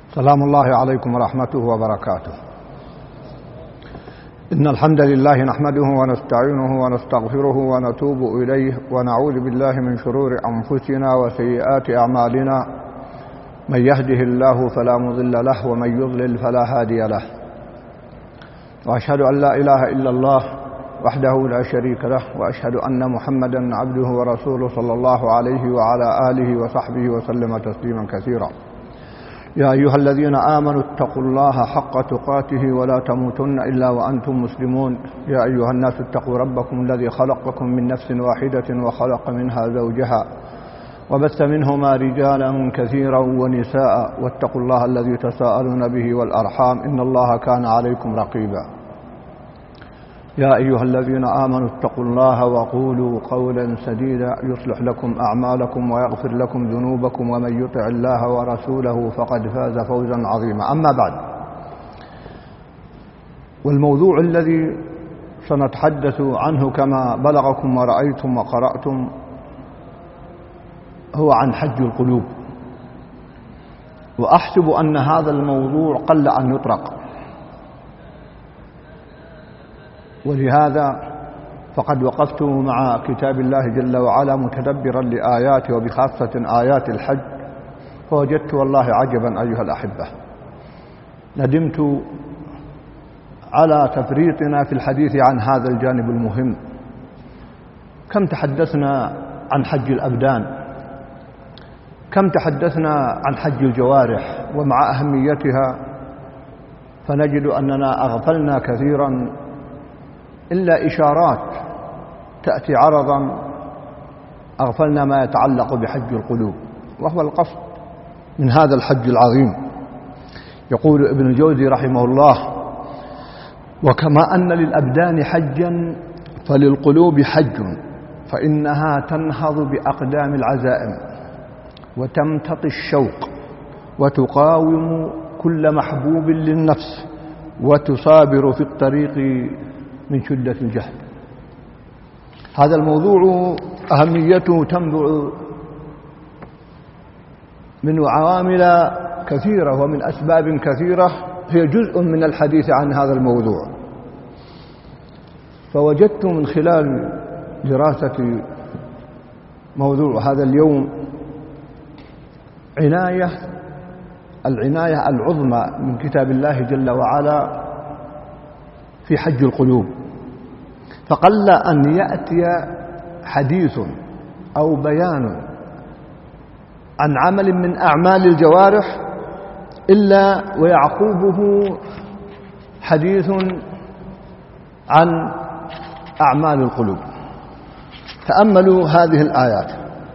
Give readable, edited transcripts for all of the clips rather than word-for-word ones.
سلام الله عليكم ورحمته وبركاته. إن الحمد لله نحمده ونستعينه ونستغفره ونتوب إليه ونعوذ بالله من شرور أنفسنا وسيئات أعمالنا، من يهده الله فلا مضل له ومن يضلل فلا هادي له، وأشهد أن لا إله إلا الله وحده لا شريك له، وأشهد أن محمدا عبده ورسوله صلى الله عليه وعلى آله وصحبه وسلم تسليما كثيرا. يا أيها الذين آمنوا اتقوا الله حق تقاته ولا تموتن إلا وأنتم مسلمون. يا أيها الناس اتقوا ربكم الذي خلقكم من نفس واحدة وخلق منها زوجها وبث منهما رجالا كثيرا ونساء، واتقوا الله الذي تساءلون به والأرحام إن الله كان عليكم رقيبا. يا أيها الذين آمنوا اتقوا الله وقولوا قولا سديدا يصلح لكم أعمالكم ويغفر لكم ذنوبكم، ومن يطع الله ورسوله فقد فاز فوزا عظيما. أما بعد، والموضوع الذي سنتحدث عنه كما بلغكم ورأيتم وقرأتم هو عن حج القلوب، وأحسب أن هذا الموضوع قل أن يطرق، ولهذا فقد وقفت مع كتاب الله جل وعلا متدبرا لآياته وبخاصة آيات الحج، فوجدت والله عجبا أيها الأحبة. ندمت على تفريطنا في الحديث عن هذا الجانب المهم. كم تحدثنا عن حج الأبدان، كم تحدثنا عن حج الجوارح ومع أهميتها، فنجد أننا أغفلنا كثيرا إلا إشارات تأتي عرضا، أغفلنا ما يتعلق بحج القلوب، وهو القصد من هذا الحج العظيم. يقول ابن الجوزي رحمه الله: وكما أن للأبدان حجا فللقلوب حج، فإنها تنهض بأقدام العزائم وتمتطي الشوق وتقاوم كل محبوب للنفس وتصابر في الطريق من شدة الجهد. هذا الموضوع أهميته تنبع من عوامل كثيرة ومن أسباب كثيرة، هي جزء من الحديث عن هذا الموضوع. فوجدت من خلال دراسة موضوع هذا اليوم العناية العظمى من كتاب الله جل وعلا في حج القلوب، فقل أن يأتي حديث أو بيان عن عمل من أعمال الجوارح إلا ويعقوبه حديث عن أعمال القلوب. تأملوا هذه الآيات.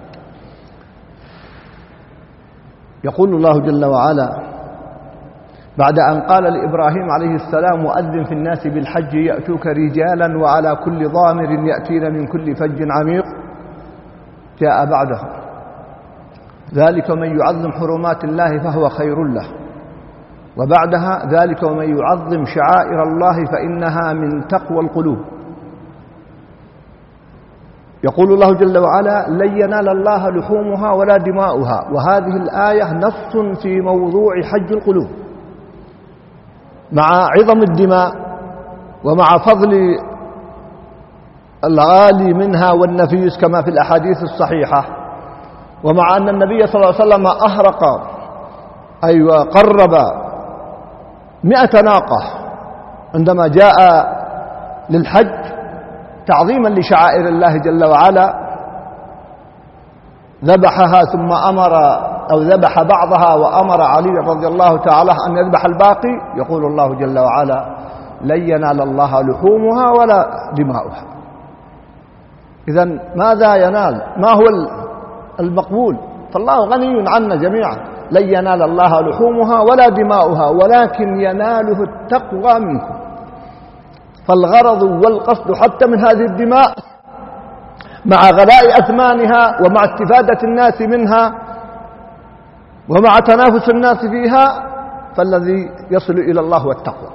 يقول الله جل وعلا بعد أن قال لإبراهيم عليه السلام: وأذن في الناس بالحج يأتوك رجالا وعلى كل ضامر يأتين من كل فج عميق، جاء بعده: ذلك ومن يعظم حرمات الله فهو خير له، وبعدها: ذلك ومن يعظم شعائر الله فإنها من تقوى القلوب. يقول الله جل وعلا: لن ينال الله لحومها ولا دماؤها. وهذه الآية نص في موضوع حج القلوب، مع عظم الدماء ومع فضل الغالي منها والنفيس كما في الأحاديث الصحيحة، ومع أن النبي صلى الله عليه وسلم أهرق قرب 100 ناقة عندما جاء للحج تعظيما لشعائر الله جل وعلا، ذبحها ثم ذبح بعضها وأمر علي رضي الله تعالى أن يذبح الباقي. يقول الله جل وعلا: لن ينال الله لحومها ولا دماؤها. إذن ماذا ينال؟ ما هو المقبول؟ فالله غني عنا جميعا. لن ينال الله لحومها ولا دماؤها ولكن يناله التقوى منكم. فالغرض والقصد حتى من هذه الدماء مع غلاء أثمانها ومع استفادة الناس منها ومع تنافس الناس فيها، فالذي يصل إلى الله والتقوى.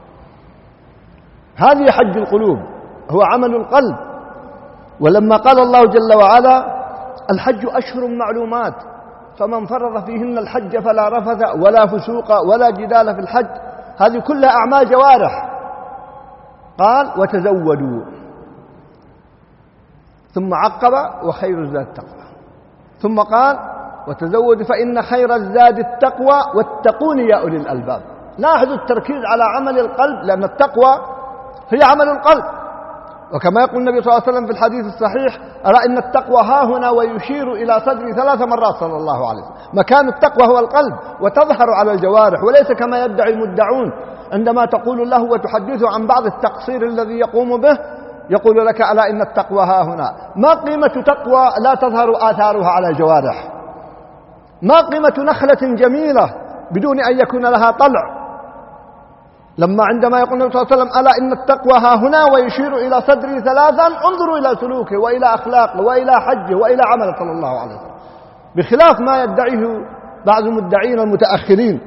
هذه حج القلوب، هو عمل القلب. ولما قال الله جل وعلا: الحج أشهر معلومات، فمن فرض فيهن الحج فلا رفث ولا فسوق ولا جدال في الحج. هذه كلها أعمال جوارح. قال وتزودوا، ثم عقب وخير الزاد التقوى، ثم قال وتزودوا فإن خير الزاد التقوى واتقون يا أولي الألباب. لاحظوا التركيز على عمل القلب، لأن التقوى هي عمل القلب. وكما يقول النبي صلى الله عليه وسلم في الحديث الصحيح: ألا إن التقوى ها هنا، ويشير إلى صدري 3 مرات صلى الله عليه وسلم. مكان التقوى هو القلب، وتظهر على الجوارح، وليس كما يدعي المدعون عندما تقول له وتحدثه عن بعض التقصير الذي يقوم به، يقول لك: ألا إن التقوى ها هنا. ما قيمة تقوى لا تظهر آثارها على الجوارح؟ ما قيمة نخلة جميلة بدون أن يكون لها طلع؟ لما عندما يقول النبي صلى الله عليه وسلم: ألا إن التقوى ها هنا، ويشير إلى صدري 3، انظروا إلى سلوكه وإلى أخلاقه وإلى حجه وإلى عمله صلى الله عليه وسلم، بخلاف ما يدعيه بعض المدعين المتأخرين.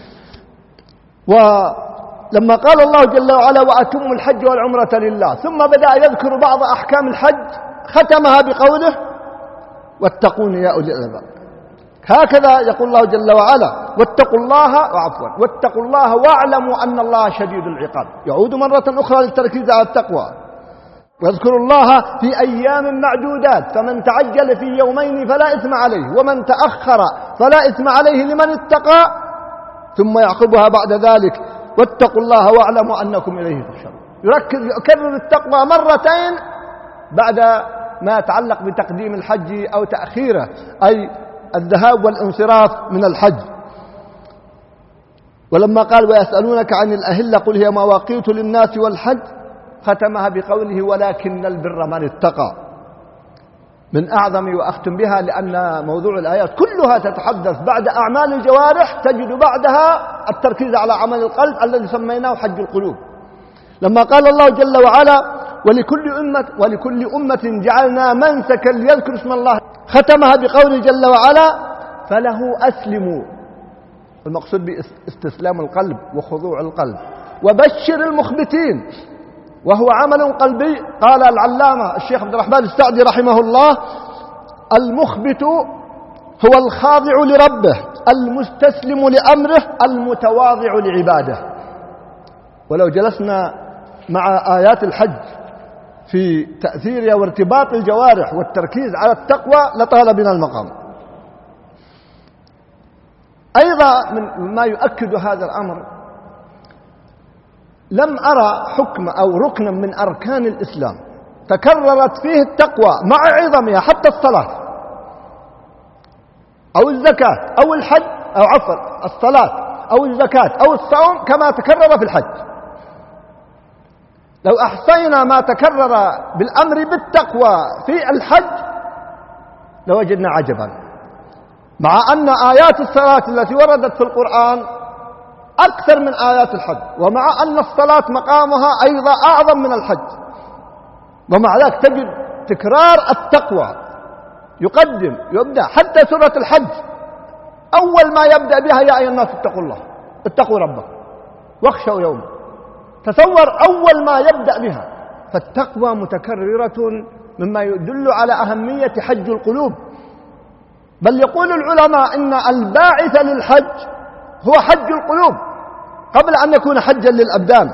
ولما قال الله جل وعلا: وأتموا الحج والعمرة لله، ثم بدأ يذكر بعض أحكام الحج، ختمها بقوله: واتقون يا أولي الألباب. هكذا يقول الله جل وعلا: واتقوا الله واعلموا أن الله شديد العقاب. يعود مرة أخرى للتركيز على التقوى. واذكروا الله في أيام معدودات، فمن تعجل في يومين فلا إثم عليه، ومن تأخر فلا إثم عليه لمن اتقى. ثم يعقبها بعد ذلك: واتقوا الله واعلموا أنكم إليه تحشرون. يكرر التقوى مرتين بعد ما يتعلق بتقديم الحج أو تأخيره، أي الذهاب والانصراف من الحج. ولما قال: ويسألونك عن الأهلة قل هي مواقيت للناس والحج، ختمها بقوله: ولكن البر من اتقى. من أعظم، وأختم بها لأن موضوع الآيات كلها تتحدث بعد أعمال الجوارح، تجد بعدها التركيز على عمل القلب الذي سميناه حج القلوب. لما قال الله جل وعلا: ولكل أمة جعلنا منسكا ليذكروا اسم الله، ختمها بقوله جل وعلا: فله أسلموا. المقصود باستسلام القلب وخضوع القلب. وبشر المخبتين، وهو عمل قلبي. قال العلامة الشيخ عبد الرحمن السعدي رحمه الله: المخبت هو الخاضع لربه، المستسلم لأمره، المتواضع لعباده. ولو جلسنا مع آيات الحج في تأثيرها وارتباط الجوارح والتركيز على التقوى لطال بنا المقام. أيضا مما يؤكد هذا الأمر، لم أرى حكم أو ركنا من أركان الإسلام تكررت فيه التقوى مع عظمها، حتى الصلاة أو الزكاة أو الحج، أو عفوا الصلاة أو الزكاة أو الصوم، كما تكرر في الحج. لو أحصينا ما تكرر بالأمر بالتقوى في الحج لوجدنا عجبا، مع أن آيات الصلاة التي وردت في القرآن أكثر من آيات الحج، ومع أن الصلاة مقامها أيضا أعظم من الحج، ومع ذلك تجد تكرار التقوى يبدأ حتى سورة الحج أول ما يبدأ بها: يا أيها الناس اتقوا الله، اتقوا ربكم واخشوا يوما. تصور أول ما يبدأ بها. فالتقوى متكررة، مما يدل على أهمية حج القلوب. بل يقول العلماء إن الباعث للحج هو حج القلوب قبل أن يكون حجا للأبدان.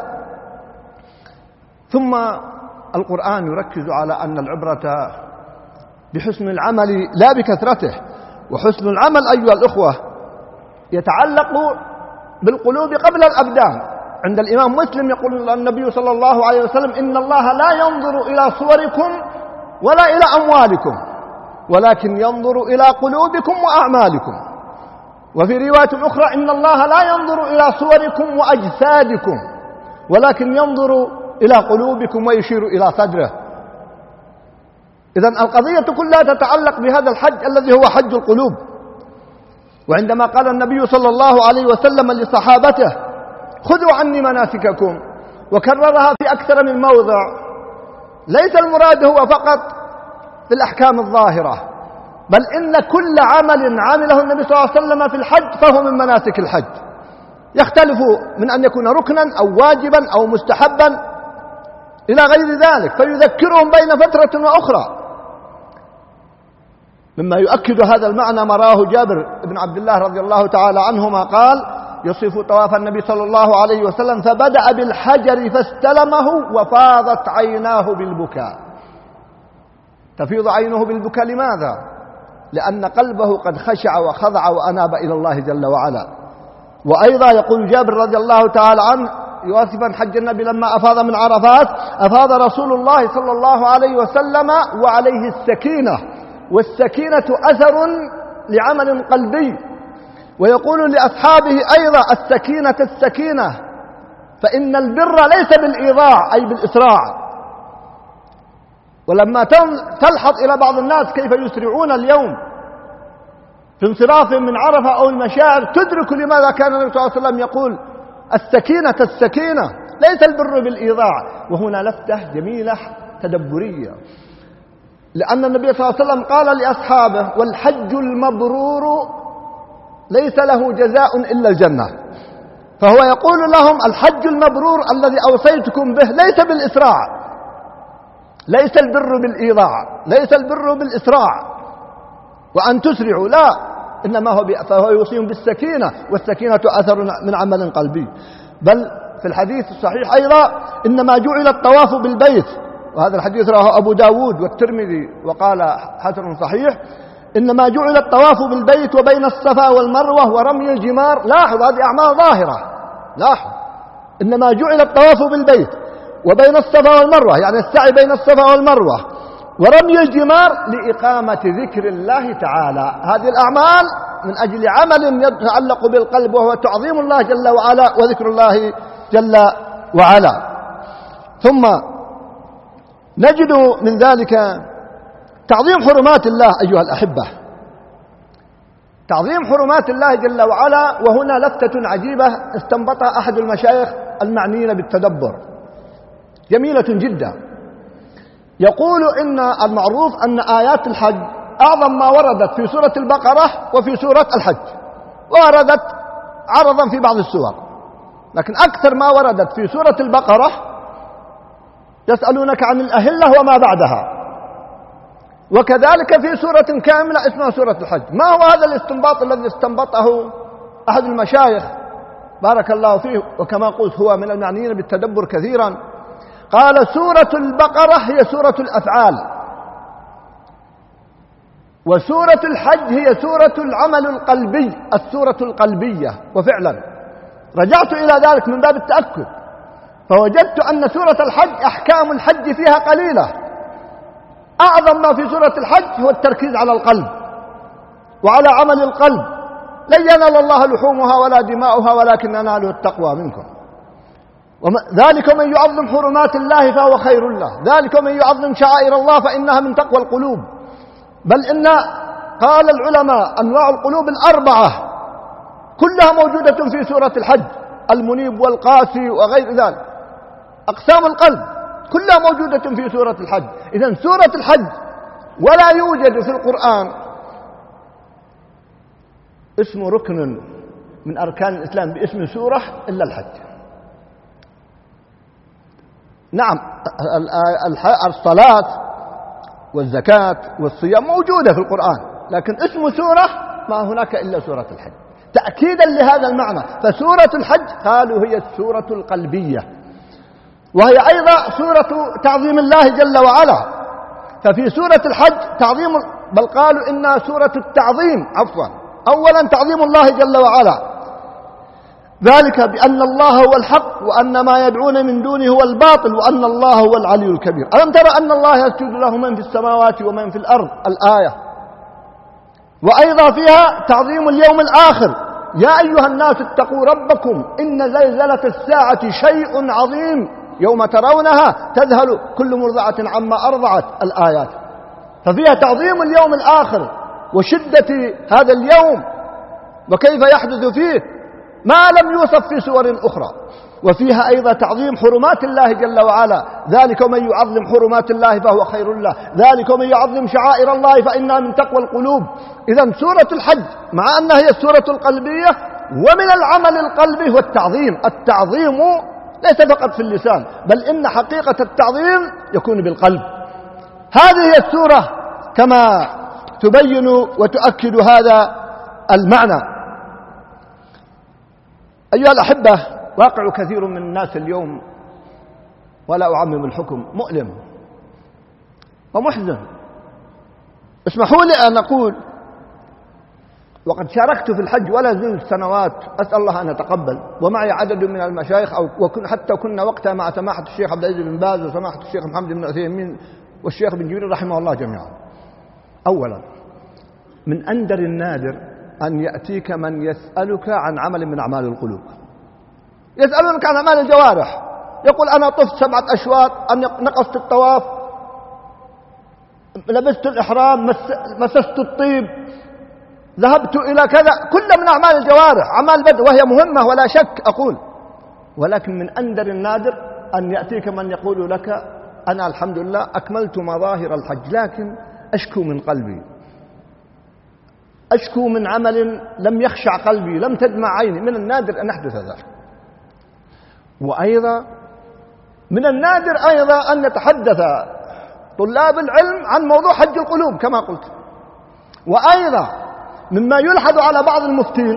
ثم القرآن يركز على أن العبرة بحسن العمل لا بكثرته. وحسن العمل أيها الأخوة يتعلق بالقلوب قبل الأبدان. عند الإمام مسلم يقول النبي صلى الله عليه وسلم: إن الله لا ينظر إلى صوركم ولا إلى أموالكم، ولكن ينظر إلى قلوبكم وأعمالكم. وفي رواية أخرى: إن الله لا ينظر إلى صوركم وأجسادكم، ولكن ينظر إلى قلوبكم، ويشير إلى صدره. إذن القضية كلها تتعلق بهذا الحج الذي هو حج القلوب. وعندما قال النبي صلى الله عليه وسلم لصحابته: خذوا عني مناسككم، وكررها في أكثر من موضع، ليس المراد هو فقط في الأحكام الظاهرة، بل إن كل عمل عمله النبي صلى الله عليه وسلم في الحج فهو من مناسك الحج، يختلف من أن يكون ركنا أو واجبا أو مستحبا إلى غير ذلك، فيذكرهم بين فترة وأخرى. مما يؤكد هذا المعنى ما رواه جابر بن عبد الله رضي الله تعالى عنهما قال: يصف طواف النبي صلى الله عليه وسلم فبدأ بالحجر فاستلمه وفاضت عيناه بالبكاء. تفيض عينه بالبكاء لماذا؟ لأن قلبه قد خشع وخضع وأناب إلى الله جل وعلا. وأيضا يقول جابر رضي الله تعالى عنه يوصفا حج النبي لما أفاض من عرفات: أفاض رسول الله صلى الله عليه وسلم وعليه السكينة، والسكينة أثر لعمل قلبي. ويقول لأصحابه أيضا: السكينة فإن البر ليس بالإيضاع أي بالإسراع. ولما تلحظ إلى بعض الناس كيف يسرعون اليوم في انصرافهم من عرفة أو المشاعر، تدرك لماذا كان النبي صلى الله عليه وسلم يقول: السكينة ليس البر بالإيضاع. وهنا لفتة جميلة تدبرية، لأن النبي صلى الله عليه وسلم قال لأصحابه: والحج المبرور ليس له جزاء إلا الجنة. فهو يقول لهم: الحج المبرور الذي أوصيتكم به ليس بالإسراع، ليس البر بالإيضاع، ليس البر بالإسراع وأن تسرعوا، لا، إنما فهو يوصيهم بالسكينة، والسكينة أثر من عمل قلبي. بل في الحديث الصحيح أيضا: إنما جعل الطواف بالبيت، وهذا الحديث رواه أبو داود والترمذي وقال حسن صحيح: إنما جعل الطواف بالبيت وبين الصفا والمروة ورمي الجمار. لاحظ هذه أعمال ظاهرة، لاحظ، إنما جعل الطواف بالبيت وبين الصفا والمروة، يعني السعي بين الصفا والمروة، ورمي الجمار لإقامة ذكر الله تعالى. هذه الأعمال من أجل عمل يتعلق بالقلب، وهو تعظيم الله جل وعلا وذكر الله جل وعلا. ثم نجد من ذلك تعظيم حرمات الله أيها الأحبة، تعظيم حرمات الله جل وعلا. وهنا لفتة عجيبة استنبطها أحد المشايخ المعنيين بالتدبر، جميلة جدا. يقول إن المعروف أن آيات الحج أعظم ما وردت في سورة البقرة وفي سورة الحج، وردت عرضا في بعض السور، لكن أكثر ما وردت في سورة البقرة: يسألونك عن الأهلة وما بعدها، وكذلك في سورة كاملة اسمها سورة الحج. ما هو هذا الاستنباط الذي استنبطه أحد المشايخ بارك الله فيه، وكما قلت هو من المعنيين بالتدبر كثيرا؟ قال: سورة البقرة هي سورة الأفعال، وسورة الحج هي سورة العمل القلبي، السورة القلبية. وفعلا رجعت إلى ذلك من باب التأكد، فوجدت أن سورة الحج أحكام الحج فيها قليلة. أعظم ما في سورة الحج هو التركيز على القلب وعلى عمل القلب. لن ينال الله لحومها ولا دماؤها ولكن يناله التقوى منكم. ذلك من يعظم حرمات الله فهو خير له، ذلك من يعظم شعائر الله فإنها من تقوى القلوب. بل إن قال العلماء أنواع القلوب الأربعة كلها موجودة في سورة الحج: المنيب والقاسي وغير ذلك. أقسام القلب كلها موجودة في سورة الحج. إذن سورة الحج ولا يوجد في القرآن اسم ركن من أركان الإسلام باسم سورة إلا الحج. نعم، الصلاة والزكاة والصيام موجودة في القرآن، لكن اسم سورة ما هناك إلا سورة الحج، تأكيدا لهذا المعنى. فسورة الحج قالوا هي السورة القلبية، وهي أيضا سورة تعظيم الله جل وعلا. ففي سورة الحج تعظيم، بل قالوا إنها سورة التعظيم، عفوا، أولا تعظيم الله جل وعلا، ذلك بأن الله هو الحق وأن ما يدعون من دونه هو الباطل وأن الله هو العلي الكبير. ألم ترى أن الله يسجد له من في السماوات ومن في الأرض؟ الآية. وأيضا فيها تعظيم اليوم الآخر: يا أيها الناس اتقوا ربكم إن زلزلة الساعة شيء عظيم يوم ترونها تذهل كل مرضعة عما أرضعت. الآيات. ففيها تعظيم اليوم الآخر وشدة هذا اليوم وكيف يحدث فيه ما لم يوصف في سور أخرى. وفيها أيضا تعظيم حرمات الله جل وعلا: ذلك من يعظم حرمات الله فهو خير له، ذلك من يعظم شعائر الله فإنها من تقوى القلوب. إذن سورة الحج مع أنها هي السورة القلبية، ومن العمل القلبي هو التعظيم. التعظيم ليس فقط في اللسان، بل إن حقيقة التعظيم يكون بالقلب. هذه هي السورة كما تبين وتؤكد هذا المعنى. أيها الأحبة، واقع كثير من الناس اليوم، ولا أعمم الحكم، مؤلم ومحزن. اسمحوا لي أن أقول، وقد شاركت في الحج ولا زلت سنوات، أسأل الله أن يتقبل، ومعي عدد من المشايخ، حتى كنا وقتها مع سماحة الشيخ عبد العزيز بن باز وسماحة الشيخ محمد بن عثيمين والشيخ بن جبريل رحمه الله جميعا. أولا، من أندر النادر أن يأتيك من يسألك عن عمل من أعمال القلوب، يسألونك عن أعمال الجوارح، يقول أنا طفت 7 أشواط، نقصت الطواف، لبست الإحرام، مسست الطيب، ذهبت إلى كذا، كل من أعمال الجوارح، أعمال البدن، وهي مهمة ولا شك أقول، ولكن من أندر النادر أن يأتيك من يقول لك أنا الحمد لله أكملت مظاهر الحج، لكن أشكو من قلبي، أشكو من عمل لم يخشع قلبي، لم تدمع عيني. من النادر أن يحدث ذلك. وأيضا من النادر أيضا أن يتحدث طلاب العلم عن موضوع حج القلوب كما قلت. وأيضا مما يلحظ على بعض المفتين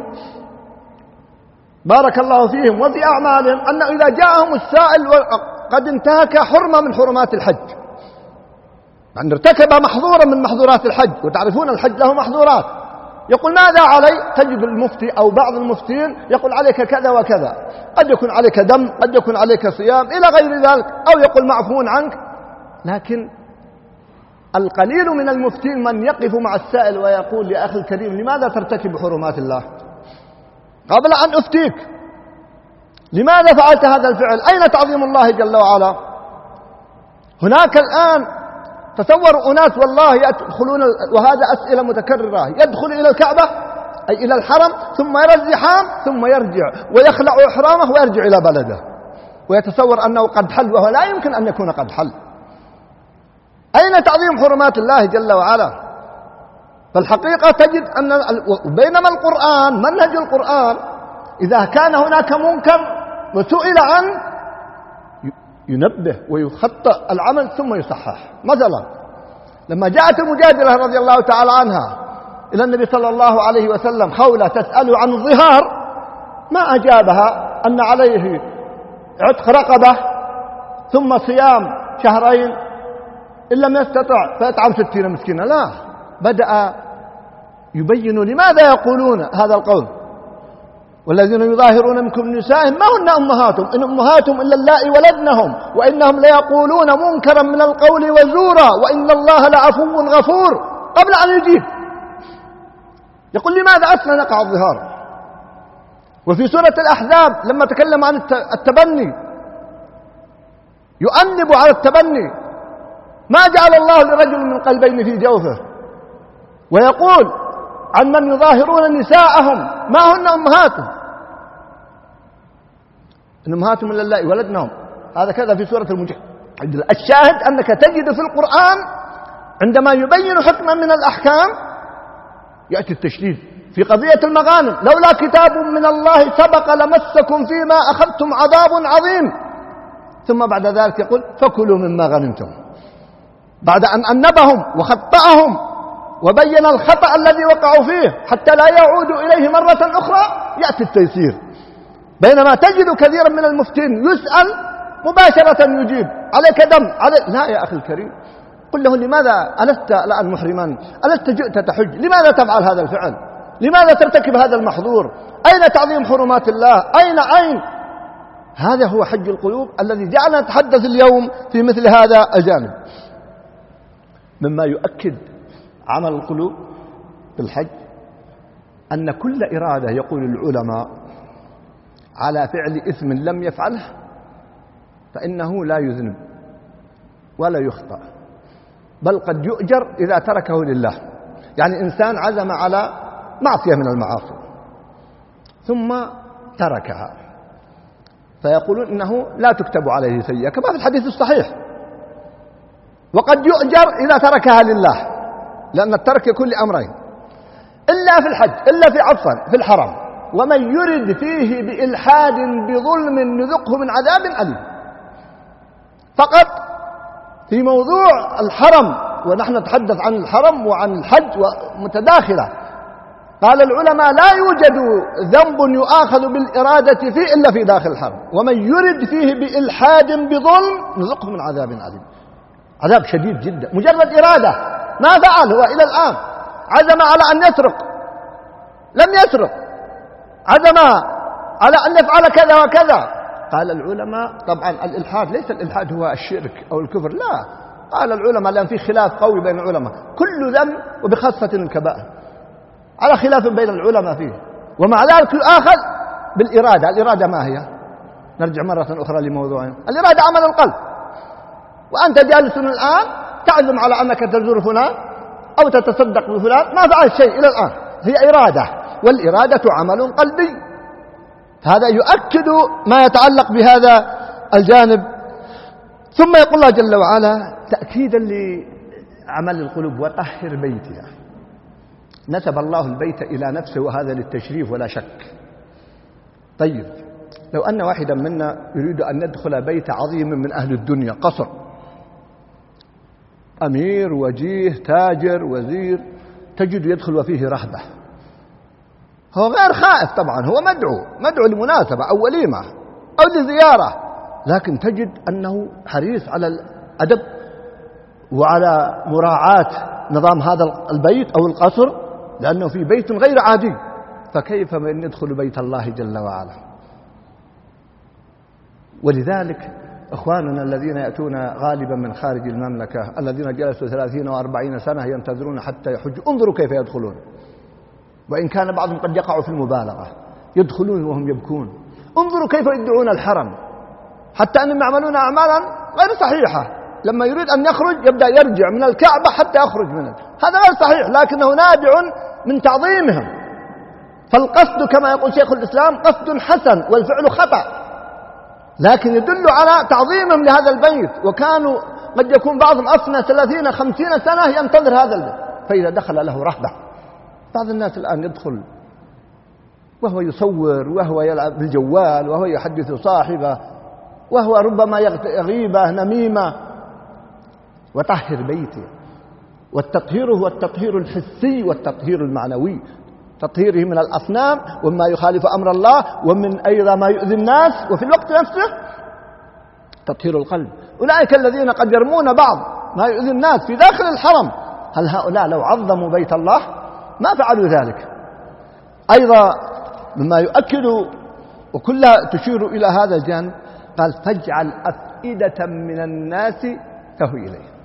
بارك الله فيهم وفي أعمالهم، أن إذا جاءهم السائل قد انتهك حرمة من حرمات الحج، يعني ارتكب محظورا من محظورات الحج، وتعرفون الحج له محظورات، يقول ماذا علي؟ تجد المفتي أو بعض المفتين يقول عليك كذا وكذا، قد يكون عليك دم، قد يكون عليك صيام إلى غير ذلك، أو يقول معفو عنك. لكن القليل من المفتين من يقف مع السائل ويقول يا أخي الكريم لماذا ترتكب حرمات الله؟ قبل أن أفتيك لماذا فعلت هذا الفعل؟ أين تعظيم الله جل وعلا؟ هناك الآن تصوروا أناس والله يدخلون، وهذا أسئلة متكررة، يدخل إلى الكعبة أي إلى الحرم، ثم يرى الزحام، ثم يرجع ويخلع إحرامه ويرجع إلى بلده، ويتصور أنه قد حل، وهو لا يمكن أن يكون قد حل. أين تعظيم حرمات الله جل وعلا؟ فالحقيقة تجد أن بينما القرآن، منهج القرآن، إذا كان هناك منكر وسئل عنه ينبه ويخطئ العمل ثم يصحح. مثلا لما جاءت المجادلة رضي الله تعالى عنها إلى النبي صلى الله عليه وسلم خولة تسأل عن الظهار، ما أجابها أن عليه عتق رقبة ثم صيام شهرين، إن لم يستطع فيطعم 60 مسكينا. لا، بدأ يبين لماذا يقولون هذا القول. والذين يظاهرون منكم من نسائهم ما هن أمهاتهم، إن أمهاتهم إلا اللائي ولدنهم، وإنهم ليقولون منكرا من القول وزورا، وإن الله لعفو غفور. قبل أن يجيب يقول لماذا أصلا نقع الظهار. وفي سورة الأحزاب لما تكلم عن التبني يؤنب على التبني، ما جعل الله لرجل من قلبين في جوفه، ويقول عن من يظاهرون نساءهم ما هن أمهاتهم، إن أمهاتهم إلا اللائي ولدنهم. هذا كذا في سورة المجادلة. الشاهد أنك تجد في القرآن عندما يبين حكما من الأحكام يأتي التشديد في قضية المغانم، لولا كتاب من الله سبق لمسكم فيما أخذتم عذاب عظيم، ثم بعد ذلك يقول فكلوا مما غنمتم، بعد أن أنبهم وخطأهم وبين الخطأ الذي وقعوا فيه حتى لا يعودوا إليه مرة أخرى، يأتي التيسير. بينما تجد كثيرا من المفتين يسأل مباشرة يجيب عليك دم لا يا أخي الكريم، قل له لماذا ألست الآن محرما؟ ألست جئت تحج؟ لماذا تفعل هذا الفعل؟ لماذا ترتكب هذا المحظور؟ أين تعظيم حرمات الله؟ أين؟ هذا هو حج القلوب الذي جعلنا نتحدث اليوم في مثل هذا الجانب. مما يؤكد عمل القلوب بالحج أن كل إرادة يقول العلماء على فعل إثم لم يفعله فإنه لا يذنب ولا يخطأ، بل قد يؤجر إذا تركه لله. يعني إنسان عزم على معصية من المعاصي ثم تركها، فيقولون إنه لا تكتب عليه سيئة كما في الحديث الصحيح، وقد يؤجر إذا تركها لله، لأن الترك يكون لأمرين، إلا في الحج، إلا في الحرم، ومن يرد فيه بإلحاد بظلم نذقه من عذاب أليم. فقط في موضوع الحرم ونحن نتحدث عن الحرم وعن الحج ومتداخلة. قال العلماء لا يوجد ذنب يؤاخذ بالإرادة فيه إلا في داخل الحرم، ومن يرد فيه بإلحاد بظلم نذقه من عذاب أليم. عذاب شديد جدا، مجرد إرادة، ما فعل هو إلى الآن. عزم على أن يسرق لم يسرق، عزم على أن يفعل كذا وكذا. قال العلماء طبعا الإلحاد ليس الإلحاد هو الشرك أو الكفر، لا. قال العلماء لأن في خلاف قوي بين العلماء، كل ذنب وبخاصة الكبائر على خلاف بين العلماء فيه، ومع ذلك يؤاخذ بالإرادة. الإرادة ما هي؟ نرجع مرة أخرى لموضوعنا. الإرادة عمل القلب، وأنت جالس الآن تعزم على أنك تزور فلان أو تتصدق بفلان، ما فعلت شيء إلى الآن، هي إرادة، والإرادة عمل قلبي. هذا يؤكد ما يتعلق بهذا الجانب. ثم يقول الله جل وعلا تأكيدا لعمل القلوب: وطهر بيتي. نسب الله البيت إلى نفسه، وهذا للتشريف ولا شك. طيب، لو أن واحدا منا يريد أن يدخل بيت عظيم من أهل الدنيا، قصر، أمير، وجيه، تاجر، وزير، تجد يدخل وفيه رهبة. هو غير خائف طبعا، هو مدعو لمناسبة أو وليمة أو لزيارة، لكن تجد أنه حريص على الأدب وعلى مراعاة نظام هذا البيت أو القصر، لأنه في بيت غير عادي. فكيف من يدخل بيت الله جل وعلا؟ ولذلك إخواننا الذين يأتون غالبا من خارج المملكة، الذين جلسوا 30 و40 سنة ينتظرون حتى يحجوا، انظروا كيف يدخلون، وإن كان بعضهم قد يقع في المبالغة، يدخلون وهم يبكون. انظروا كيف يدعون الحرم، حتى أنهم يعملون أعمالا غير صحيحة. لما يريد أن يخرج يبدأ يرجع من الكعبة حتى يخرج منها، هذا غير صحيح، لكنه نابع من تعظيمهم. فالقصد كما يقول شيخ الإسلام قصد حسن والفعل خطأ، لكن يدل على تعظيمهم لهذا البيت. وكانوا قد يكون بعضهم أفنى 30-50 سنة ينتظر هذا البيت، فإذا دخل له رهبة. بعض الناس الآن يدخل وهو يصور، وهو يلعب بالجوال، وهو يحدث صاحبه، وهو ربما غيبة نميمة. وطهر بيتي، والتطهير هو التطهير الحسي والتطهير المعنوي، تطهيره من الأصنام وما يخالف أمر الله، ومن أيضا ما يؤذي الناس، وفي الوقت نفسه تطهير القلب. أولئك الذين قد يرمون بعض ما يؤذي الناس في داخل الحرم، هل هؤلاء لو عظموا بيت الله ما فعلوا ذلك؟ أيضا مما يؤكد وكلها تشير إلى هذا الجانب، قال: فاجعل أفئدة من الناس تهوي إليه.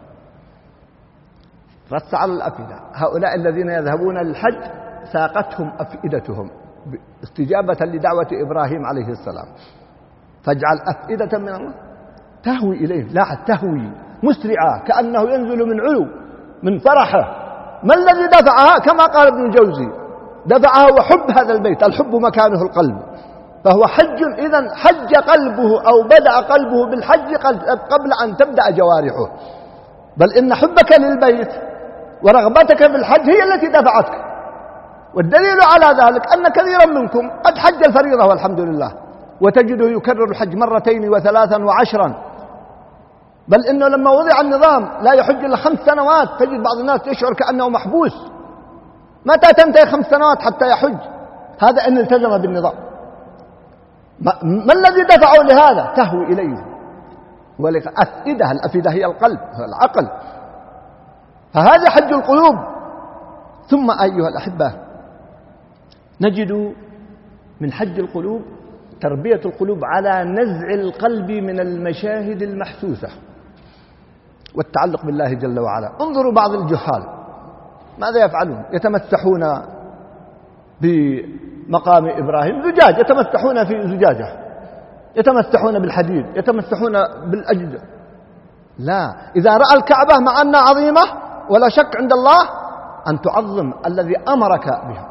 رص على الأفئدة، هؤلاء الذين يذهبون للحج ساقتهم أفئدتهم استجابة لدعوة إبراهيم عليه السلام. فاجعل أفئدة من الناس تهوي إليه، لا تهوي مسرعة كأنه ينزل من علو من فرحه. ما الذي دفعها؟ كما قال ابن الجوزي: دفعها وحب هذا البيت، الحب مكانه القلب، فهو حج. إذن حج قلبه أو بدأ قلبه بالحج قبل أن تبدأ جوارحه، بل إن حبك للبيت ورغبتك في الحج هي التي دفعتك. والدليل على ذلك أن كثيرا منكم قد حج الفريضة والحمد لله، وتجده يكرر الحج 2 و3 و10، بل إنه لما وضع النظام لا يحج إلا 5 سنوات، تجد بعض الناس يشعر كأنه محبوس. متى تنتهي 5 سنوات حتى يحج؟ هذا إن التزم بالنظام. ما الذي دفعه لهذا؟ تهوي إليه. ولك أفئدة، الأفئدة هي القلب، هي العقل، فهذا حج القلوب. ثم أيها الأحبة، نجد من حج القلوب تربية القلوب على نزع القلب من المشاهد المحسوسة والتعلق بالله جل وعلا. انظروا بعض الجهال ماذا يفعلون؟ يتمسحون بمقام إبراهيم، زجاج، يتمسحون في زجاجة، يتمسحون بالحديد، يتمسحون بالأجهزة. لا، إذا رأى الكعبة مع أنها عظيمة ولا شك عند الله أن تعظم الذي أمرك بها.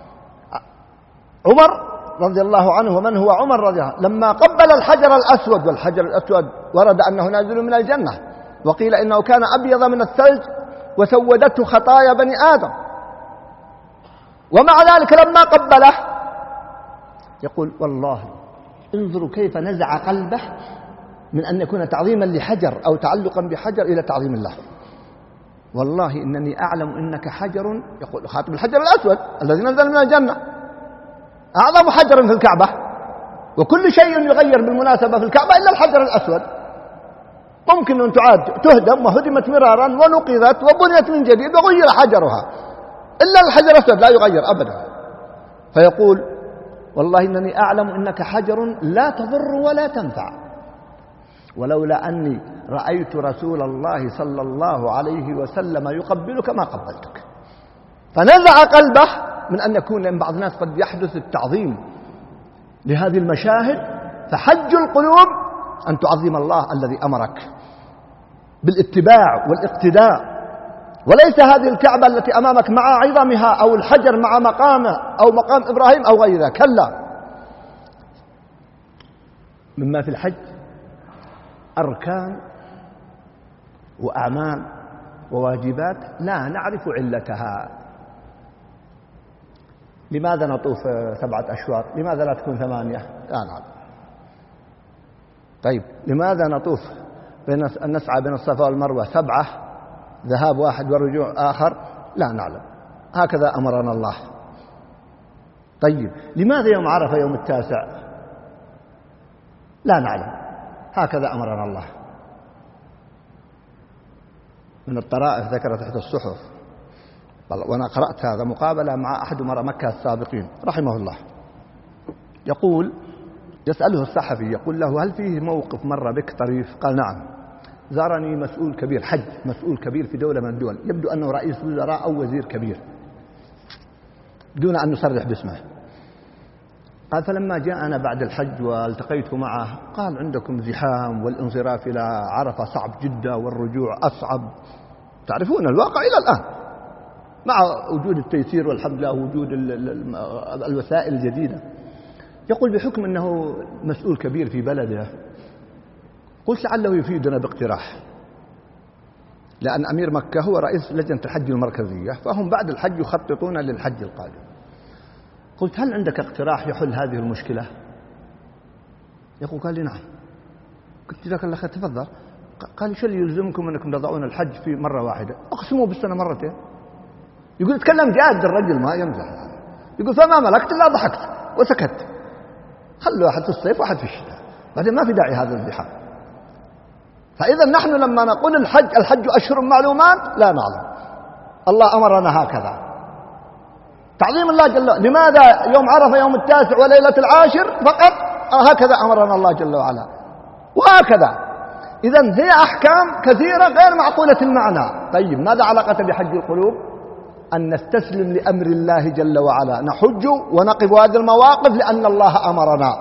عمر رضي الله عنه، ومن هو عمر رضي الله عنه، لما قبل الحجر الأسود، والحجر الأسود ورد أنه نازل من الجنة، وقيل إنه كان أبيض من الثلج وسودته خطايا بني آدم، ومع ذلك لما قبله يقول: والله انظروا كيف نزع قلبه من أن يكون تعظيما لحجر أو تعلقا بحجر إلى تعظيم الله. والله إنني أعلم إنك حجر، يقول خاتم الحجر الأسود الذي نزل من الجنة، أعظم حجر في الكعبة، وكل شيء يغير بالمناسبة في الكعبة إلا الحجر الأسود، ممكن أن تعاد تهدم وهدمت مرارا ونقضت وبنيت من جديد وغير حجرها، إلا الحجر الأسود لا يغير أبدا. فيقول والله إنني أعلم إنك حجر لا تضر ولا تنفع، ولولا أني رأيت رسول الله صلى الله عليه وسلم يقبلك ما قبلتك. فنزع قلبه من أن يكون، لأن بعض الناس قد يحدث التعظيم لهذه المشاهد، فحج القلوب أن تعظم الله الذي أمرك بالاتباع والاقتداء، وليس هذه الكعبة التي أمامك مع عظمها أو الحجر مع مقامه أو مقام إبراهيم أو غيره، كلا. مما في الحج أركان وأعمال وواجبات لا نعرف علتها. لماذا نطوف 7 أشواط؟ لماذا لا تكون 8؟ لا نعلم. طيب لماذا نطوف نسعى بين الصفا والمروة 7، ذهاب 1 ورجوع آخر؟ لا نعلم، هكذا أمرنا الله. طيب لماذا يوم عرفة يوم 9؟ لا نعلم، هكذا أمرنا الله. من الطرائف ذكر تحت الصحف، وأنا قرأت هذا مقابلة مع أحد أمراء مكة السابقين رحمه الله، يقول يسأله الصحفي يقول له هل فيه موقف مر بك طريف؟ قال نعم، زارني مسؤول كبير حج، مسؤول كبير في دولة من الدول، يبدو أنه رئيس وزراء أو وزير كبير دون أن نصرح باسمه. قال فلما جاءنا بعد الحج والتقيت معه قال عندكم زحام والانصراف إلى عرفة صعب جدا والرجوع أصعب، تعرفون الواقع إلى الآن مع وجود التيسير والحمد لله وجود الوسائل الجديدة. يقول بحكم أنه مسؤول كبير في بلده قلت لعله يفيدنا باقتراح، لأن أمير مكة هو رئيس لجنة الحج المركزية، فهم بعد الحج يخططون للحج القادم. قلت هل عندك اقتراح يحل هذه المشكلة؟ يقول قال لي نعم. قلت جزاك الله خير تفضل. قال شو اللي يلزمكم أنكم تضعون الحج في مرة واحدة؟ أقسموا بالسنة مرتين. يقول تكلم جاد الرجل ما يمزح، يقول فما ملكت إلا ضحكت وسكت، خلوا واحد في الصيف واحد في الشتاء، بعدين ما في داعي هذا الزحام. فإذا نحن لما نقول الحج أشهر معلومات لا نعلم، الله أمرنا هكذا تعظيم الله جل وعلا. لماذا يوم عرفة يوم 9 وليلة 10 فقط؟ هكذا أمرنا الله جل وعلا، وهكذا. إذن هي أحكام كثيرة غير معقولة المعنى. طيب ماذا علاقة بحج القلوب؟ أن نستسلم لأمر الله جل وعلا، نحج ونقف هذه المواقف لأن الله أمرنا.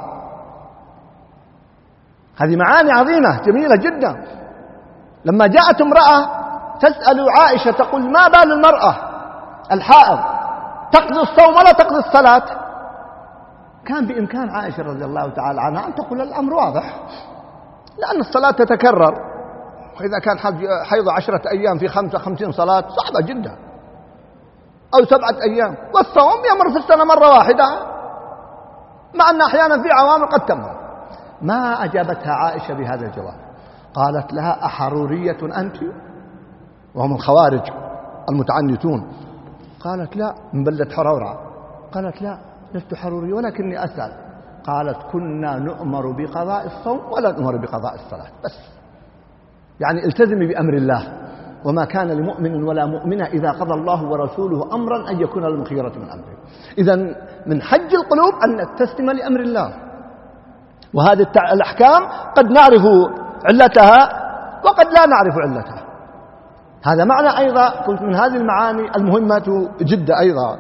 هذه معاني عظيمة جميلة جدا. لما جاءت امرأة تسأل عائشة تقول ما بال المرأة الحائض تقضي الصوم ولا تقضي الصلاة؟ كان بإمكان عائشة رضي الله تعالى عنها أن تقول الأمر واضح، لأن الصلاة تتكرر، وإذا كان حيض 10 أيام في 55 صلاة صعبة جدا، أو 7 أيام، والصوم يمر في السنة مرة واحدة، مع أن أحيانا في عوامل قد تمر. ما أجابتها عائشة بهذا الجواب، قالت لها أحرورية أنت؟ وهم الخوارج المتعنتون. قالت لا، من بلدة حرورة. قالت لا لست حرورية ولكني أسأل. قالت كنا نؤمر بقضاء الصوم ولا نؤمر بقضاء الصلاة، بس يعني التزمي بأمر الله، وما كان لمؤمن ولا مؤمنة إذا قضى الله ورسوله أمرا أن يكون لهم خيرة من أمره. إذن من حج القلوب أن تستسلم لأمر الله، وهذه الأحكام قد نعرف علتها وقد لا نعرف علتها. هذا معنى أيضا قلت من هذه المعاني المهمة جدا أيضا.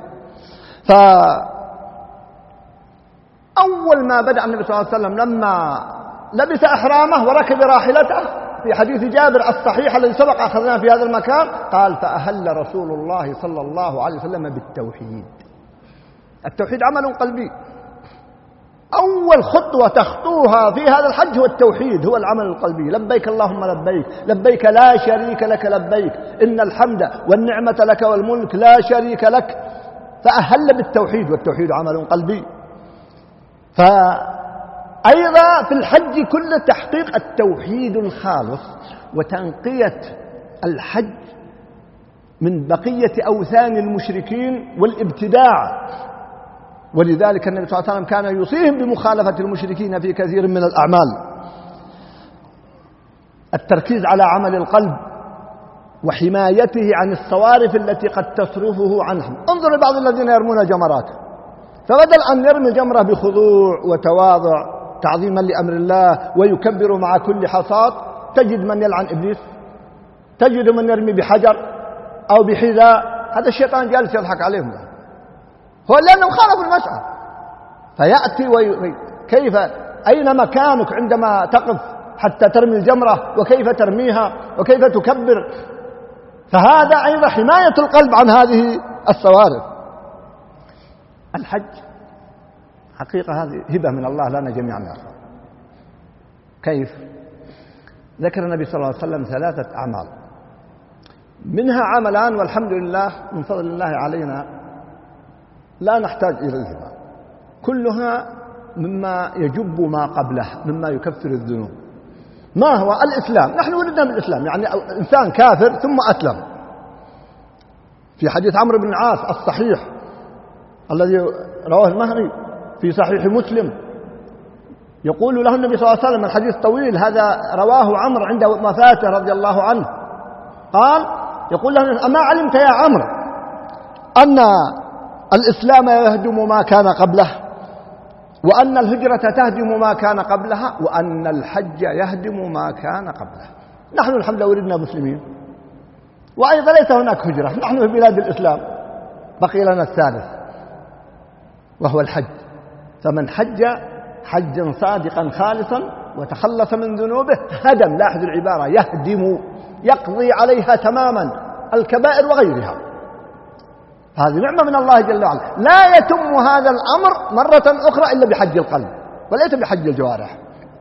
فأول ما بدأ النبي صلى الله عليه وسلم لما لبس أحرامه وركب راحلته في حديث جابر الصحيح الذي سبق أخذنا في هذا المكان، قال فأهل رسول الله صلى الله عليه وسلم بالتوحيد. التوحيد عمل قلبي، أول خطوة تخطوها في هذا الحج هو التوحيد، هو العمل القلبي. لبيك اللهم لبيك، لبيك لا شريك لك لبيك، إن الحمد والنعمة لك والملك لا شريك لك. فأهل بالتوحيد، والتوحيد عمل قلبي. فأيضا في الحج كل تحقيق التوحيد الخالص وتنقية الحج من بقية أوثان المشركين والابتداع. ولذلك النبي صلى الله عليه وسلم كان يوصيهم بمخالفة المشركين في كثير من الأعمال. التركيز على عمل القلب وحمايته عن الصوارف التي قد تصرفه عنهم. انظر لبعض الذين يرمون جمرات، فبدل أن يرمي جمرة بخضوع وتواضع تعظيما لأمر الله ويكبر مع كل حصاد، تجد من يلعن إبليس، تجد من يرمي بحجر أو بحذاء. هذا الشيطان جالس يضحك عليهم، هو لأنهم خالفوا المسعى. فيأتي كيف أين مكانك عندما تقف حتى ترمي الجمرة، وكيف ترميها، وكيف تكبر. فهذا أيضا حماية القلب عن هذه الصوارف. الحج حقيقة هذه هبة من الله لنا جميعا يا أخوان. كيف؟ ذكر النبي صلى الله عليه وسلم 3 أعمال، منها عملان والحمد لله من فضل الله علينا لا نحتاج إليهما، كلها مما يجب ما قبله، مما يكفر الذنوب. ما هو؟ الإسلام. نحن ولدنا بالإسلام، يعني إنسان كافر ثم أسلم. في حديث عمرو بن العاص الصحيح الذي رواه المهري في صحيح مسلم، يقول له النبي صلى الله عليه وسلم، الحديث طويل هذا رواه عمرو عند وفاته رضي الله عنه، قال يقول له: أما علمت يا عمرو أن الإسلام يهدم ما كان قبله، وأن الهجرة تهدم ما كان قبلها، وأن الحج يهدم ما كان قبله. نحن الحمد لله ولدنا مسلمين، وأيضا ليس هناك هجرة، نحن في بلاد الإسلام، بقي لنا الثالث وهو الحج. فمن حج حجا صادقا خالصا وتخلص من ذنوبه هدم، لاحظ العبارة، يهدم، يقضي عليها تماما، الكبائر وغيرها. هذه نعمة من الله جل وعلا. لا يتم هذا الأمر مرة أخرى إلا بحج القلب وليس بحج الجوارح.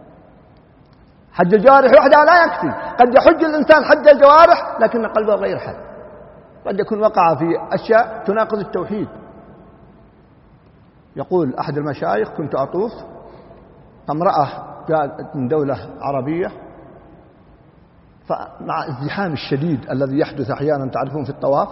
حج الجوارح وحدها لا يكفي، قد يحج الإنسان حج الجوارح لكن قلبه غير حج، قد يكون وقع في أشياء تناقض التوحيد. يقول أحد المشايخ: كنت أطوف فامرأة جاءت من دولة عربية، فمع الزحام الشديد الذي يحدث أحيانا تعرفون في الطواف،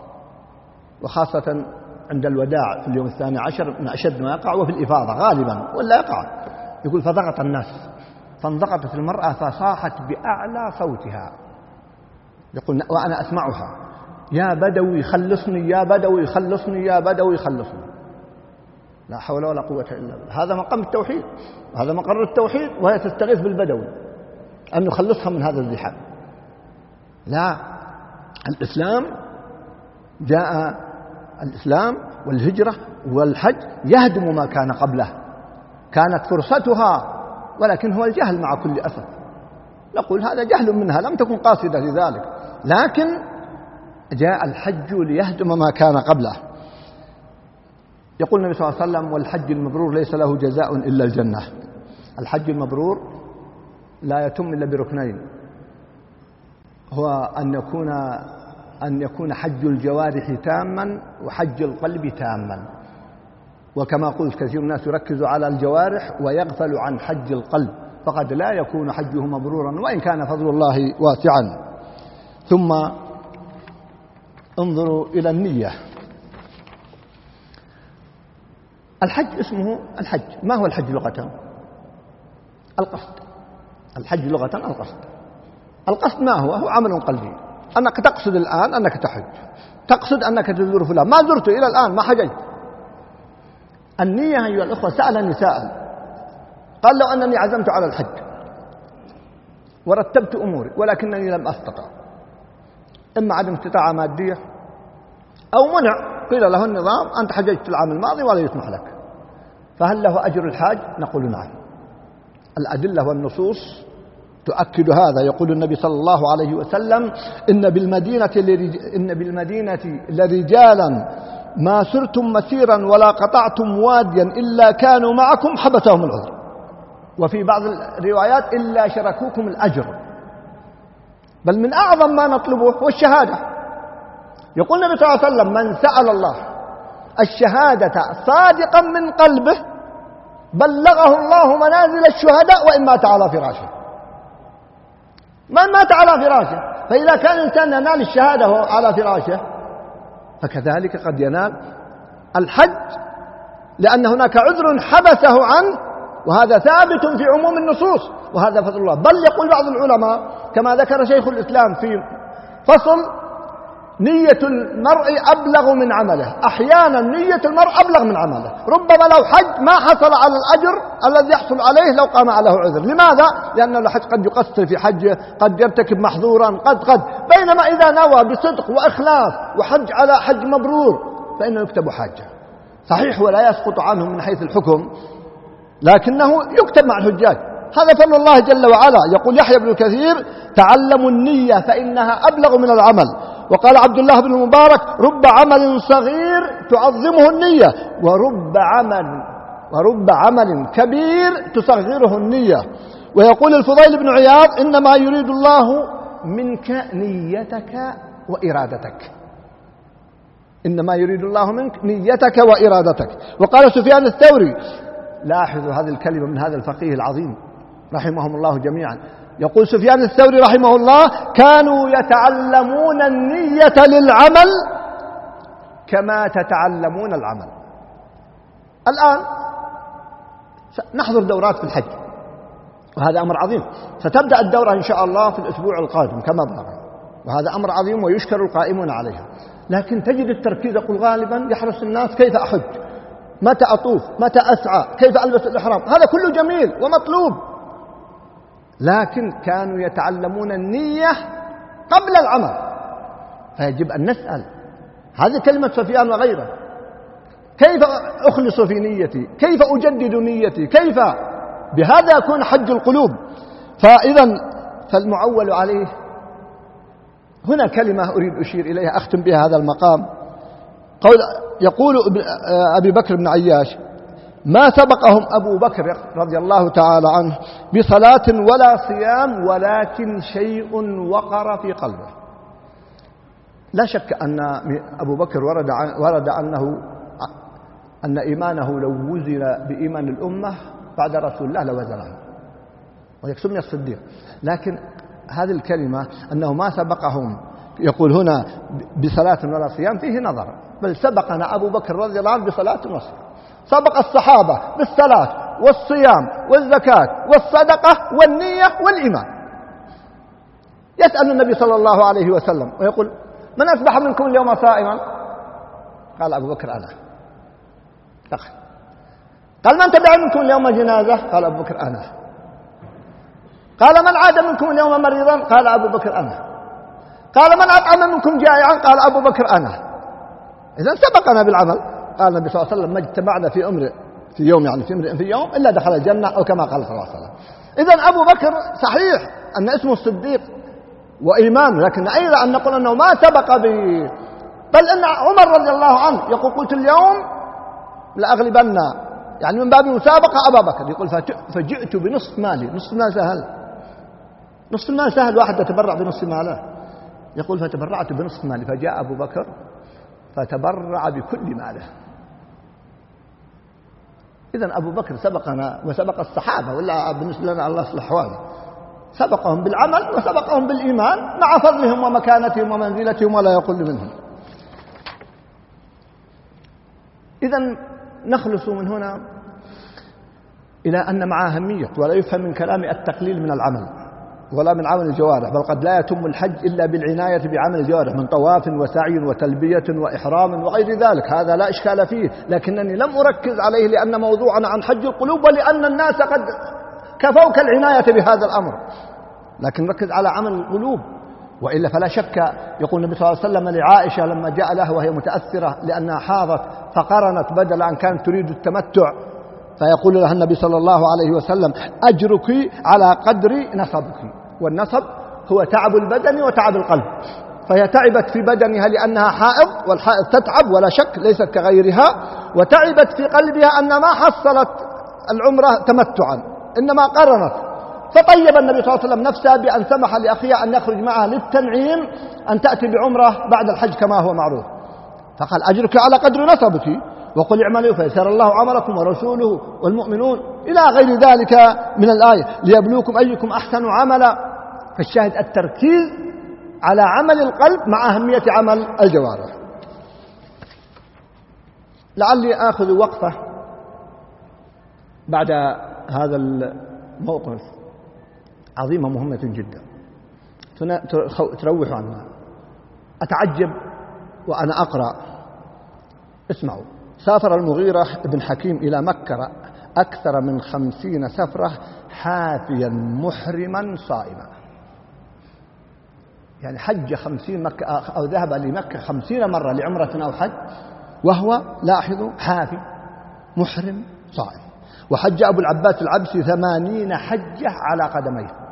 وخاصة عند الوداع في اليوم 12 من أشد ما يقع، وفي الإفاضة غالبا ولا يقع. يقول: فضغط الناس، فانضغطت المرأة فصاحت بأعلى صوتها، يقول وأنا أسمعها: يا بدوي خلصني، يا بدوي خلصني، يا بدوي خلصني. لا حول ولا قوة إلا بالله. هذا مقام التوحيد، هذا مقر التوحيد، وهي تستغيث بالبدوي أن يخلصها من هذا الزحام. لا، الإسلام جاء، الإسلام والهجرة والحج يهدم ما كان قبله. كانت فرصتها ولكن هو الجهل مع كل أسف. نقول هذا جهل منها، لم تكن قاصدة لذلك، لكن جاء الحج ليهدم ما كان قبله. يقول النبي صلى الله عليه وسلم: والحج المبرور ليس له جزاء إلا الجنة. الحج المبرور لا يتم إلا بركنين، هو أن يكون حج الجوارح تاما وحج القلب تاما. وكما قلت كثير من الناس يركز على الجوارح ويغفل عن حج القلب، فقد لا يكون حجه مبرورا وإن كان فضل الله واسعا. ثم انظروا إلى النية. الحج اسمه الحج. ما هو الحج لغة؟ القصد. الحج لغة القصد. القصد ما هو؟ هو عمل قلبي، أنك تقصد الآن أنك تحج، تقصد أنك تزور فلان. ما زرت إلى الآن، ما حجيت. النية أيها الأخوة، سألني سائل قال: لو أنني عزمت على الحج ورتبت أموري ولكنني لم أستطع، إما عدم استطاعة مادية أو منع، قيل له النظام: أنت حججت العام الماضي ولا يسمح لك، فهل له أجر الحاج؟ نقول نعم. الأدلة والنصوص تؤكد هذا. يقول النبي صلى الله عليه وسلم: إن بالمدينة لرجالا ما سرتم مسيرا ولا قطعتم واديا إلا كانوا معكم حبسهم العذر، وفي بعض الروايات إلا شركوكم الأجر. بل من أعظم ما نطلبه هو الشهادة. يقول النبي صلى الله عليه وسلم: من سأل الله الشهادة صادقا من قلبه بلغه الله منازل الشهداء وإن مات على فراشه. من مات على فراشه فإذا كان الإنسان ينال الشهادة على فراشه فكذلك قد ينال الحج، لأن هناك عذر حبسه عنه، وهذا ثابت في عموم النصوص، وهذا فضل الله. بل يقول بعض العلماء كما ذكر شيخ الإسلام في فصل: نية المرء أبلغ من عمله. أحيانا نية المرء أبلغ من عمله، ربما لو حج ما حصل على الأجر الذي يحصل عليه لو قام له عذر. لماذا؟ لأن الحج قد يقصر في حجه، قد يرتكب محظورا، قد بينما إذا نوى بصدق وإخلاص وحج على حج مبرور فإنه يكتب حاجة صحيح ولا يسقط عنه من حيث الحكم، لكنه يكتب مع الحجاج. هذا فضل الله جل وعلا. يقول يحيى بن كثير: تعلموا النية فإنها أبلغ من العمل. وقال عبد الله بن المبارك: رب عمل صغير تعظمه النية، ورب عمل كبير تصغره النية. ويقول الفضيل بن عياض: إنما يريد الله منك نيتك وإرادتك. إنما يريد الله منك نيتك وإرادتك. وقال سفيان الثوري، لاحظوا هذه الكلمة من هذا الفقيه العظيم رحمهم الله جميعا، يقول سفيان الثوري رحمه الله: كانوا يتعلمون النية للعمل كما تتعلمون العمل. الآن نحضر دورات في الحج، وهذا أمر عظيم. ستبدأ الدورة إن شاء الله في الأسبوع القادم كما بلغ، وهذا أمر عظيم ويشكر القائمون عليها. لكن تجد التركيز، يقول غالبا يحرص الناس كيف أحج، متى أطوف، متى أسعى، كيف ألبس الإحرام. هذا كله جميل ومطلوب، لكن كانوا يتعلمون النية قبل العمل. فيجب أن نسأل، هذه كلمة سفيان وغيره: كيف أخلص في نيتي؟ كيف أجدد نيتي؟ كيف؟ بهذا يكون حج القلوب. فالمعول عليه هنا كلمة أريد أشير إليها أختم بها هذا المقام. يقول أبي بكر بن عياش: ما سبقهم أبو بكر رضي الله تعالى عنه بصلاة ولا صيام، ولكن شيء وقر في قلبه. لا شك أن أبو بكر ورد أن إيمانه لو وزن بإيمان الأمة بعد رسول الله لوزنه، ويكسبني الصديق. لكن هذه الكلمة أنه ما سبقهم، يقول هنا بصلاة ولا صيام، فيه نظر. بل سبقنا أبو بكر رضي الله عنه بصلاة وصيام، سبق الصحابة بالصلاة والصيام والزكاة والصدقة والنية والإيمان. يسأل النبي صلى الله عليه وسلم ويقول: من أصبح منكم اليوم صائما؟ قال أبو بكر: أنا. قال: من تبع منكم اليوم جنازة؟ قال أبو بكر: أنا. قال: من عاد منكم اليوم مريضا؟ قال أبو بكر: أنا. قال: من أطعم منكم جائعا؟ قال أبو بكر: أنا. إذن سبقنا بالعمل. قال النبي صلى الله عليه وسلم: ما اجتمعنا في يوم، يعني في امرئ في يوم، إلا دخل الجنة، أو كما قال صلى الله عليه وسلم. إذن أبو بكر صحيح أن اسمه الصديق وإيمان، لكن أيضا أن نقول أنه ما سبق بل أن عمر رضي الله عنه يقول: قلت اليوم لأغلبن، يعني من باب مسابقة أبا بكر. يقول: فجئت بنصف مالي. نصف المال سهل، نصف المال سهل، واحد يتبرع بنصف ماله. يقول: فتبرعت بنصف مالي. فجاء أبو بكر فتبرع بكل ماله. إذن أبو بكر سبقنا وسبق الصحابة، ولا بالنسبة لنا الله يصلح أحوالنا، سبقهم بالعمل وسبقهم بالإيمان مع فضلهم ومكانتهم ومنزلتهم ولا يقل منهم. إذن نخلص من هنا إلى أن مع أهمية، ولا يفهم من كلامي التقليل من العمل ولا من عمل الجوارح، بل قد لا يتم الحج إلا بالعناية بعمل الجوارح من طواف وسعي وتلبية وإحرام وغير ذلك، هذا لا إشكال فيه. لكنني لم أركز عليه لأن موضوعنا عن حج القلوب، ولأن الناس قد كفوك العناية بهذا الأمر، لكن ركز على عمل القلوب. وإلا فلا شك، يقول النبي صلى الله عليه وسلم لعائشة لما جاء لها وهي متأثرة لأنها حاضت فقرنت بدل أن كانت تريد التمتع، فيقول لها النبي صلى الله عليه وسلم: أجرك على قدر نصبك. والنصب هو تعب البدن وتعب القلب، فهي تعبت في بدنها لأنها حائض، والحائض تتعب ولا شك، ليست كغيرها، وتعبت في قلبها أن ما حصلت العمرة تمتعا إنما قرنت. فطيب النبي صلى الله عليه وسلم نفسه بأن سمح لأخيها أن يخرج معها للتنعيم أن تأتي بعمرة بعد الحج كما هو معروف، فقال: أجرك على قدر نصبك، وقل اعملوا فيسر الله عملكم ورسوله والمؤمنون إلى غير ذلك من الآية، ليبلوكم أيكم أحسن عملا. فالشاهد التركيز على عمل القلب مع أهمية عمل الجوارح. لعلي آخذ وقفة بعد هذا الموقف عظيمة مهمة جدا تروح عنها. أتعجب وأنا أقرأ، اسمعوا: سافر المغيرة بن حكيم إلى مكة أكثر من 50 سفرة حافيا محرما صائما. يعني حج 50 مكة أو ذهب لمكة 50 مرة لعمرة أو حج وهو، لاحظوا، حافي محرم صائم. وحج أبو العباس العبسي 80 حجة على قدميه.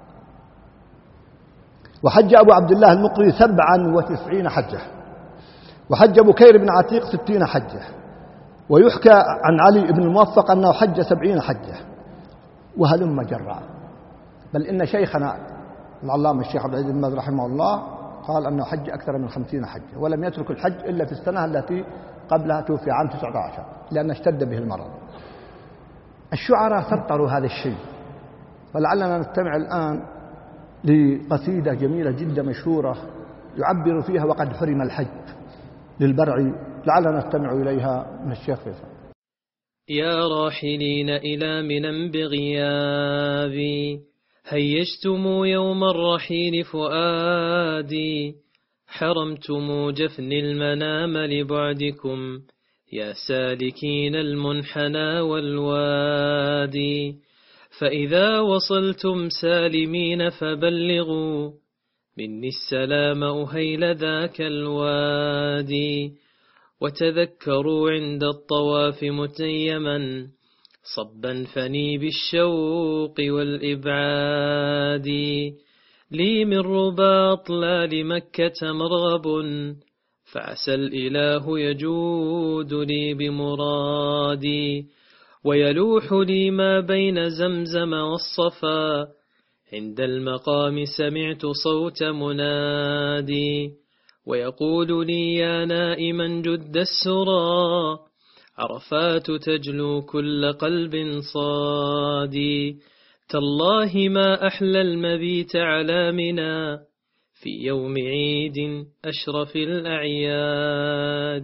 وحج أبو عبد الله المقري 97 حجة. وحج بكير بن عتيق 60 حجة. ويحكى عن علي بن الموفق أنه حج 70 حجة، وهلم جرا. بل إن شيخنا العلامة الشيخ عبد العزيز بن باز رحمه الله قال أنه حج أكثر من 50 حجة، ولم يترك الحج إلا في السنة التي قبلها، توفي عام 19 لأن اشتد به المرض. الشعراء سطروا هذا الشيء، ولعلنا نستمع الآن لقصيدة جميلة جدا مشهورة يعبر فيها وقد حرم الحج للبرعي، لعلنا نستمع إليها من الشيخ فيصل. يا راحلين إلى منى بغيابي، هيجتم يوم الرحيل فؤادي، حرمتم جفن المنام لبعدكم، يا سالكين المنحنى والوادي. فإذا وصلتم سالمين فبلغوا مني السلام أهيل ذاك الوادي. وتذكروا عند الطواف متيما صبا فني بالشوق والإبعاد. لي من رباط لا لمكة مرغب، فعسى الإله يجود لي بمرادي. ويلوح لي ما بين زمزم والصفا، عند المقام سمعت صوت منادي. ويقول لي يا نائما جد السرى، عرفات تجلو كل قلب صادي. تالله ما أحلى المبيت على منى، في يوم عيد أشرف الأعياد.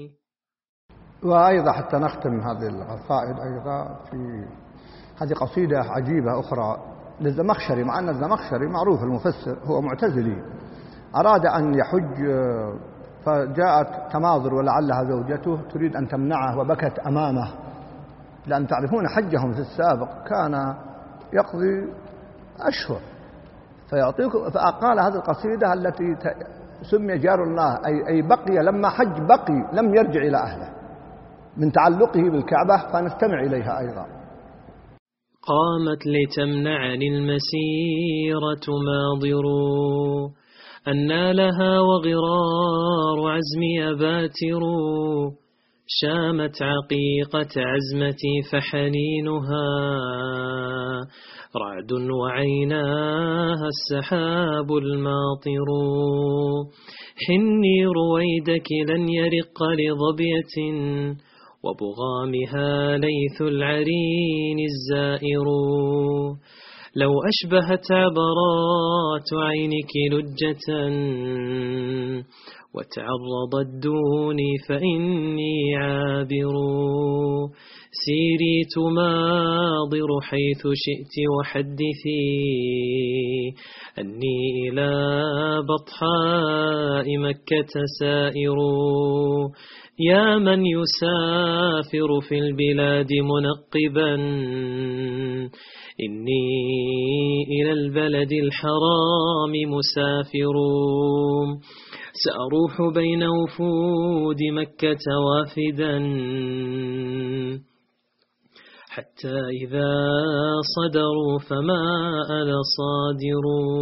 وأيضا حتى نختم هذه القصائد أيضا في هذه قصيدة عجيبة أخرى للزمخشري، مع أن الزمخشري معروف المفسر هو معتزلي، أراد أن يحج فجاءت تماظر ولعلها زوجته تريد أن تمنعه وبكت أمامه، لأن تعرفون حجهم في السابق كان يقضي أشهر فقال هذه القصيدة التي سمي جار الله أي بقي لما حج بقي لم يرجع إلى أهله من تعلقه بالكعبة، فنستمع إليها أيضا. قامت لتمنعني المسيرة ماضر، أنى لها وغرار عزمي باتر. شامت عقيقة عزمتي فحنينها رعد وعيناها السحاب الماطر. حني رويدك لن يرق لظبية، وبغامها ليث العرين الزائر. لو أشبهت عبرات عينك لجة، وتعرضت دوني فإني عابر. سيري تماضر حيث شئت وحدثي، أني إلى بطحاء مكة سائر. يا من يسافر في البلاد منقبا، إني إلى البلد الحرام مسافر. سأروح بين وفود مكة وافدا، حتى إذا صدروا فما أنا صادر.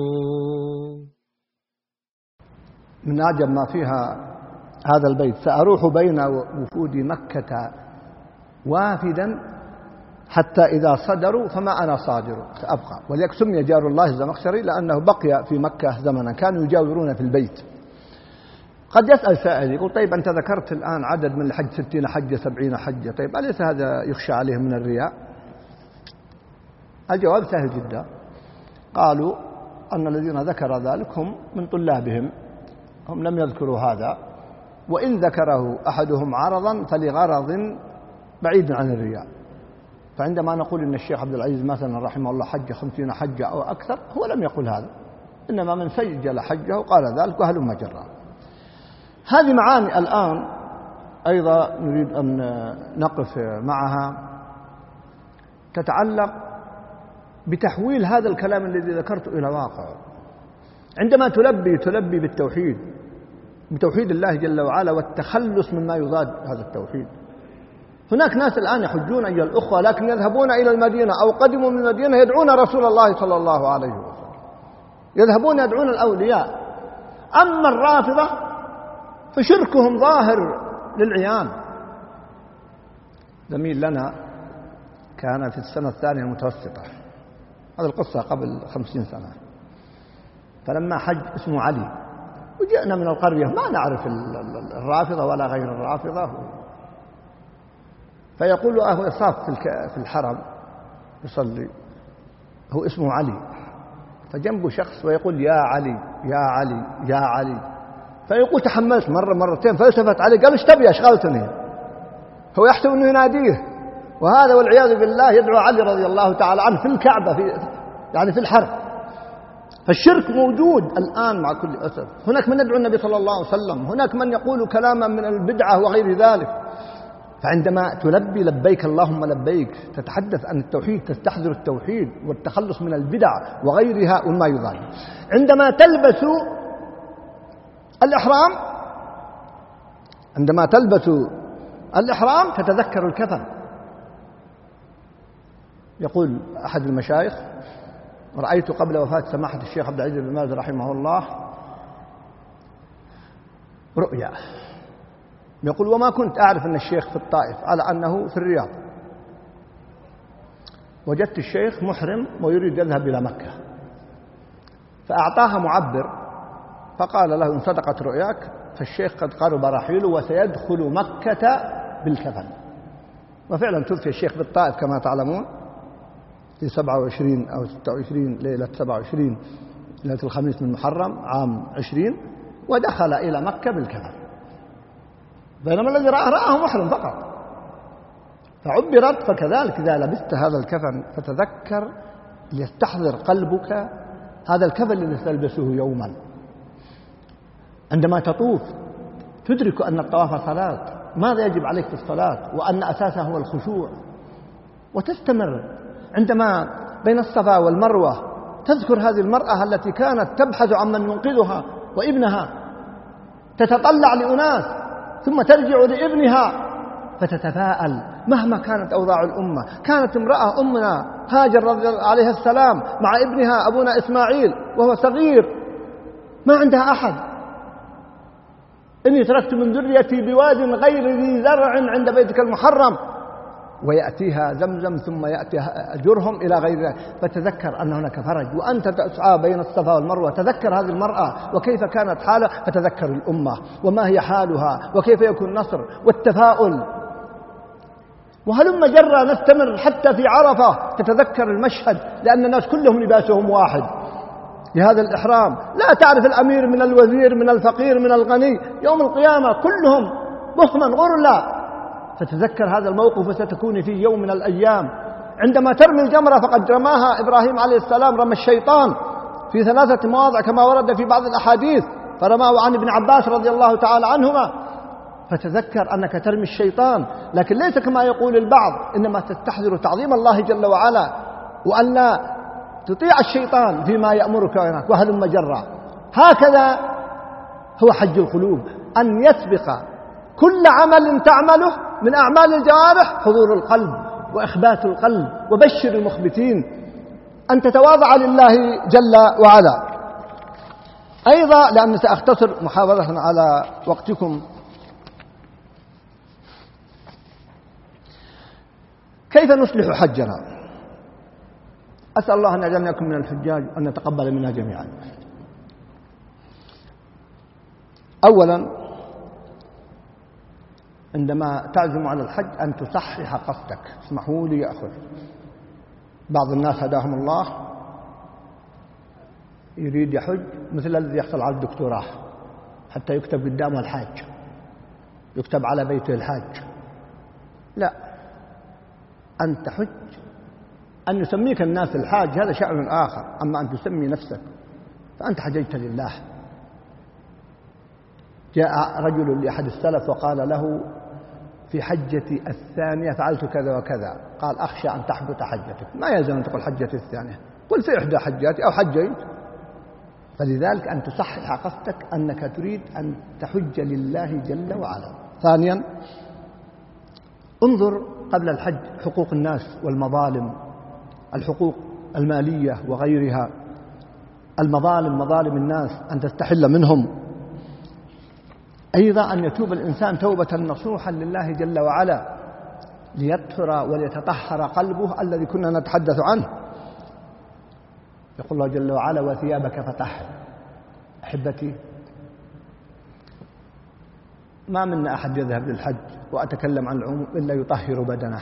من أعجب ما فيها هذا البيت: سأروح بين وفود مكة وافدا حتى إذا صدروا فما أنا صادر، سأبقى. ولذلك سمي جار الله الزمخشري لأنه بقي في مكة زمنا، كانوا يجاورون في البيت. قد يسأل سائل يقول: طيب أنت ذكرت الآن عدد من الحج 60 حجة 70 حجة، طيب أليس هذا يخشى عليه من الرياء؟ الجواب سهل جدا. قالوا: أن الذين ذكر ذلك هم من طلابهم، هم لم يذكروا هذا، وإن ذكره أحدهم عرضا فلغرض بعيد عن الرياء. فعندما نقول إن الشيخ عبد العزيز مثلا رحمه الله حج 50 حجة أو أكثر، هو لم يقل هذا، إنما من سجل حجه قال ذلك وهلم جرا. هذه معاني الآن أيضا نريد أن نقف معها، تتعلق بتحويل هذا الكلام الذي ذكرته إلى واقع. عندما تلبي بالتوحيد، بتوحيد الله جل وعلا والتخلص مما يضاد هذا التوحيد. هناك ناس الآن يحجون أيها الأخوة لكن يذهبون إلى المدينة أو قدموا من المدينة يدعون رسول الله صلى الله عليه وسلم، يذهبون يدعون الأولياء. أما الرافضة فشركهم ظاهر للعيان. زميل لنا كان في السنة الثانية المتوسطة، هذه القصة قبل 50 سنة، فلما حج اسمه علي، وجئنا من القرية ما نعرف الرافضة ولا غير الرافضة، فيقول هو يصاف في الحرم يصلي، هو اسمه علي، فجنبه شخص ويقول يا علي يا علي يا علي، فيقول تحملت مرة مرتين، فالتفت عليه قال ايش تبي اشغلتني، هو يحسب انه يناديه، وهذا والعياذ بالله يدعو علي رضي الله تعالى عنه في الكعبة يعني في الحرم. فالشرك موجود الآن مع كل أسف. هناك من يدعو النبي صلى الله عليه وسلم، هناك من يقول كلاما من البدعة وغير ذلك. فعندما تلبي لبيك اللهم لبيك، تتحدث عن التوحيد، تستحضر التوحيد والتخلص من البدع وغيرها وما يضاد. عندما تلبس الإحرام، عندما تلبس الإحرام تتذكر الكفن. يقول أحد المشايخ: رأيت قبل وفاة سماحة الشيخ عبد العزيز بن باز رحمه الله رؤيا، يقول: وما كنت أعرف أن الشيخ في الطائف على أنه في الرياض، وجدت الشيخ محرم ويريد يذهب إلى مكة، فأعطاها معبر فقال له: إن صدقت رؤياك فالشيخ قد قرب رحيله وسيدخل مكة بالكفن. وفعلا توفي الشيخ بالطائف كما تعلمون في 27 أو 26 ليلة 27 ليلة الخميس من محرم عام 20، ودخل إلى مكة بالكفن، بينما الذي رآه محرم فقط. فعبرت: فكذلك إذا لبست هذا الكفن فتذكر ليستحضر قلبك هذا الكفن الذي تلبسه يوما. عندما تطوف تدرك أن الطواف صلاة، ماذا يجب عليك في الصلاة، وأن أساسها هو الخشوع، وتستمر. عندما بين الصفا والمروة تذكر هذه المرأة التي كانت تبحث عن من ينقذها وابنها، تتطلع لأناس ثم ترجع لابنها فتتفاءل مهما كانت أوضاع الأمة. كانت امرأة أمنا هاجر رضي الله عليه السلام مع ابنها أبونا إسماعيل وهو صغير ما عندها أحد: إني تركت من ذريتي بواد غير ذي زرع عند بيتك المحرم، ويأتيها زمزم ثم يأتيها جرهم إلى غير ذلك. فتذكر أن هناك فرج وأنت تسعى بين الصفا والمروة. تذكر هذه المرأة وكيف كانت حالها، فتذكر الأمة وما هي حالها وكيف يكون النصر والتفاؤل. وهلم جرى نستمر حتى في عرفة تتذكر المشهد، لأن الناس كلهم لباسهم واحد لهذا الإحرام، لا تعرف الأمير من الوزير من الفقير من الغني، يوم القيامة كلهم بهما غرلا. فتذكر هذا الموقف وستكون في يوم من الأيام. عندما ترمي الجمرة فقد رماها إبراهيم عليه السلام، رمى الشيطان في 3 مواضع كما ورد في بعض الأحاديث، فرماه عن ابن عباس رضي الله تعالى عنهما. فتذكر أنك ترمي الشيطان، لكن ليس كما يقول البعض، إنما تستحضر تعظيم الله جل وعلا وأن لا تطيع الشيطان فيما يأمرك وينهاك، وهلم جرا. هكذا هو حج القلوب، أن يسبق كل عمل تعمله من أعمال الجوارح حضور القلب وإخبات القلب. وبشر المخبتين، أن تتواضع لله جل وعلا. أيضا لأني سأختصر محافظة على وقتكم، كيف نصلح حجنا؟ أسأل الله أن يجعلنا من الحجاج وأن نتقبل منا جميعا. أولا عندما تعزم على الحج أن تصحح قصدك. اسمحوا لي يا أخوة، بعض الناس هداهم الله يريد يحج مثل الذي يحصل على الدكتوراه حتى يكتب قدامه الحاج، يكتب على بيته الحاج. لا، أن تحج، أن يسميك الناس الحاج هذا شأن آخر، أما أن تسمي نفسك فأنت حججت لله. جاء رجل لأحد السلف وقال له في حجتي الثانية فعلت كذا وكذا، قال أخشى أن تحبط حجتك. ما يلزم أن تقول حجتي الثانية، قل في إحدى حجاتي أو حجيت. فلذلك أن تصحح قصدك أنك تريد أن تحج لله جل وعلا. ثانيا، انظر قبل الحج حقوق الناس والمظالم، الحقوق المالية وغيرها، المظالم، مظالم الناس أن تستحل منهم. أيضا أن يتوب الإنسان توبة نصوحا لله جل وعلا ليطهر وليتطهر قلبه الذي كنا نتحدث عنه. يقول الله جل وعلا وثيابك فطهر. أحبتي، ما منا أحد يذهب للحج وأتكلم عن العموم إلا يطهر بدنه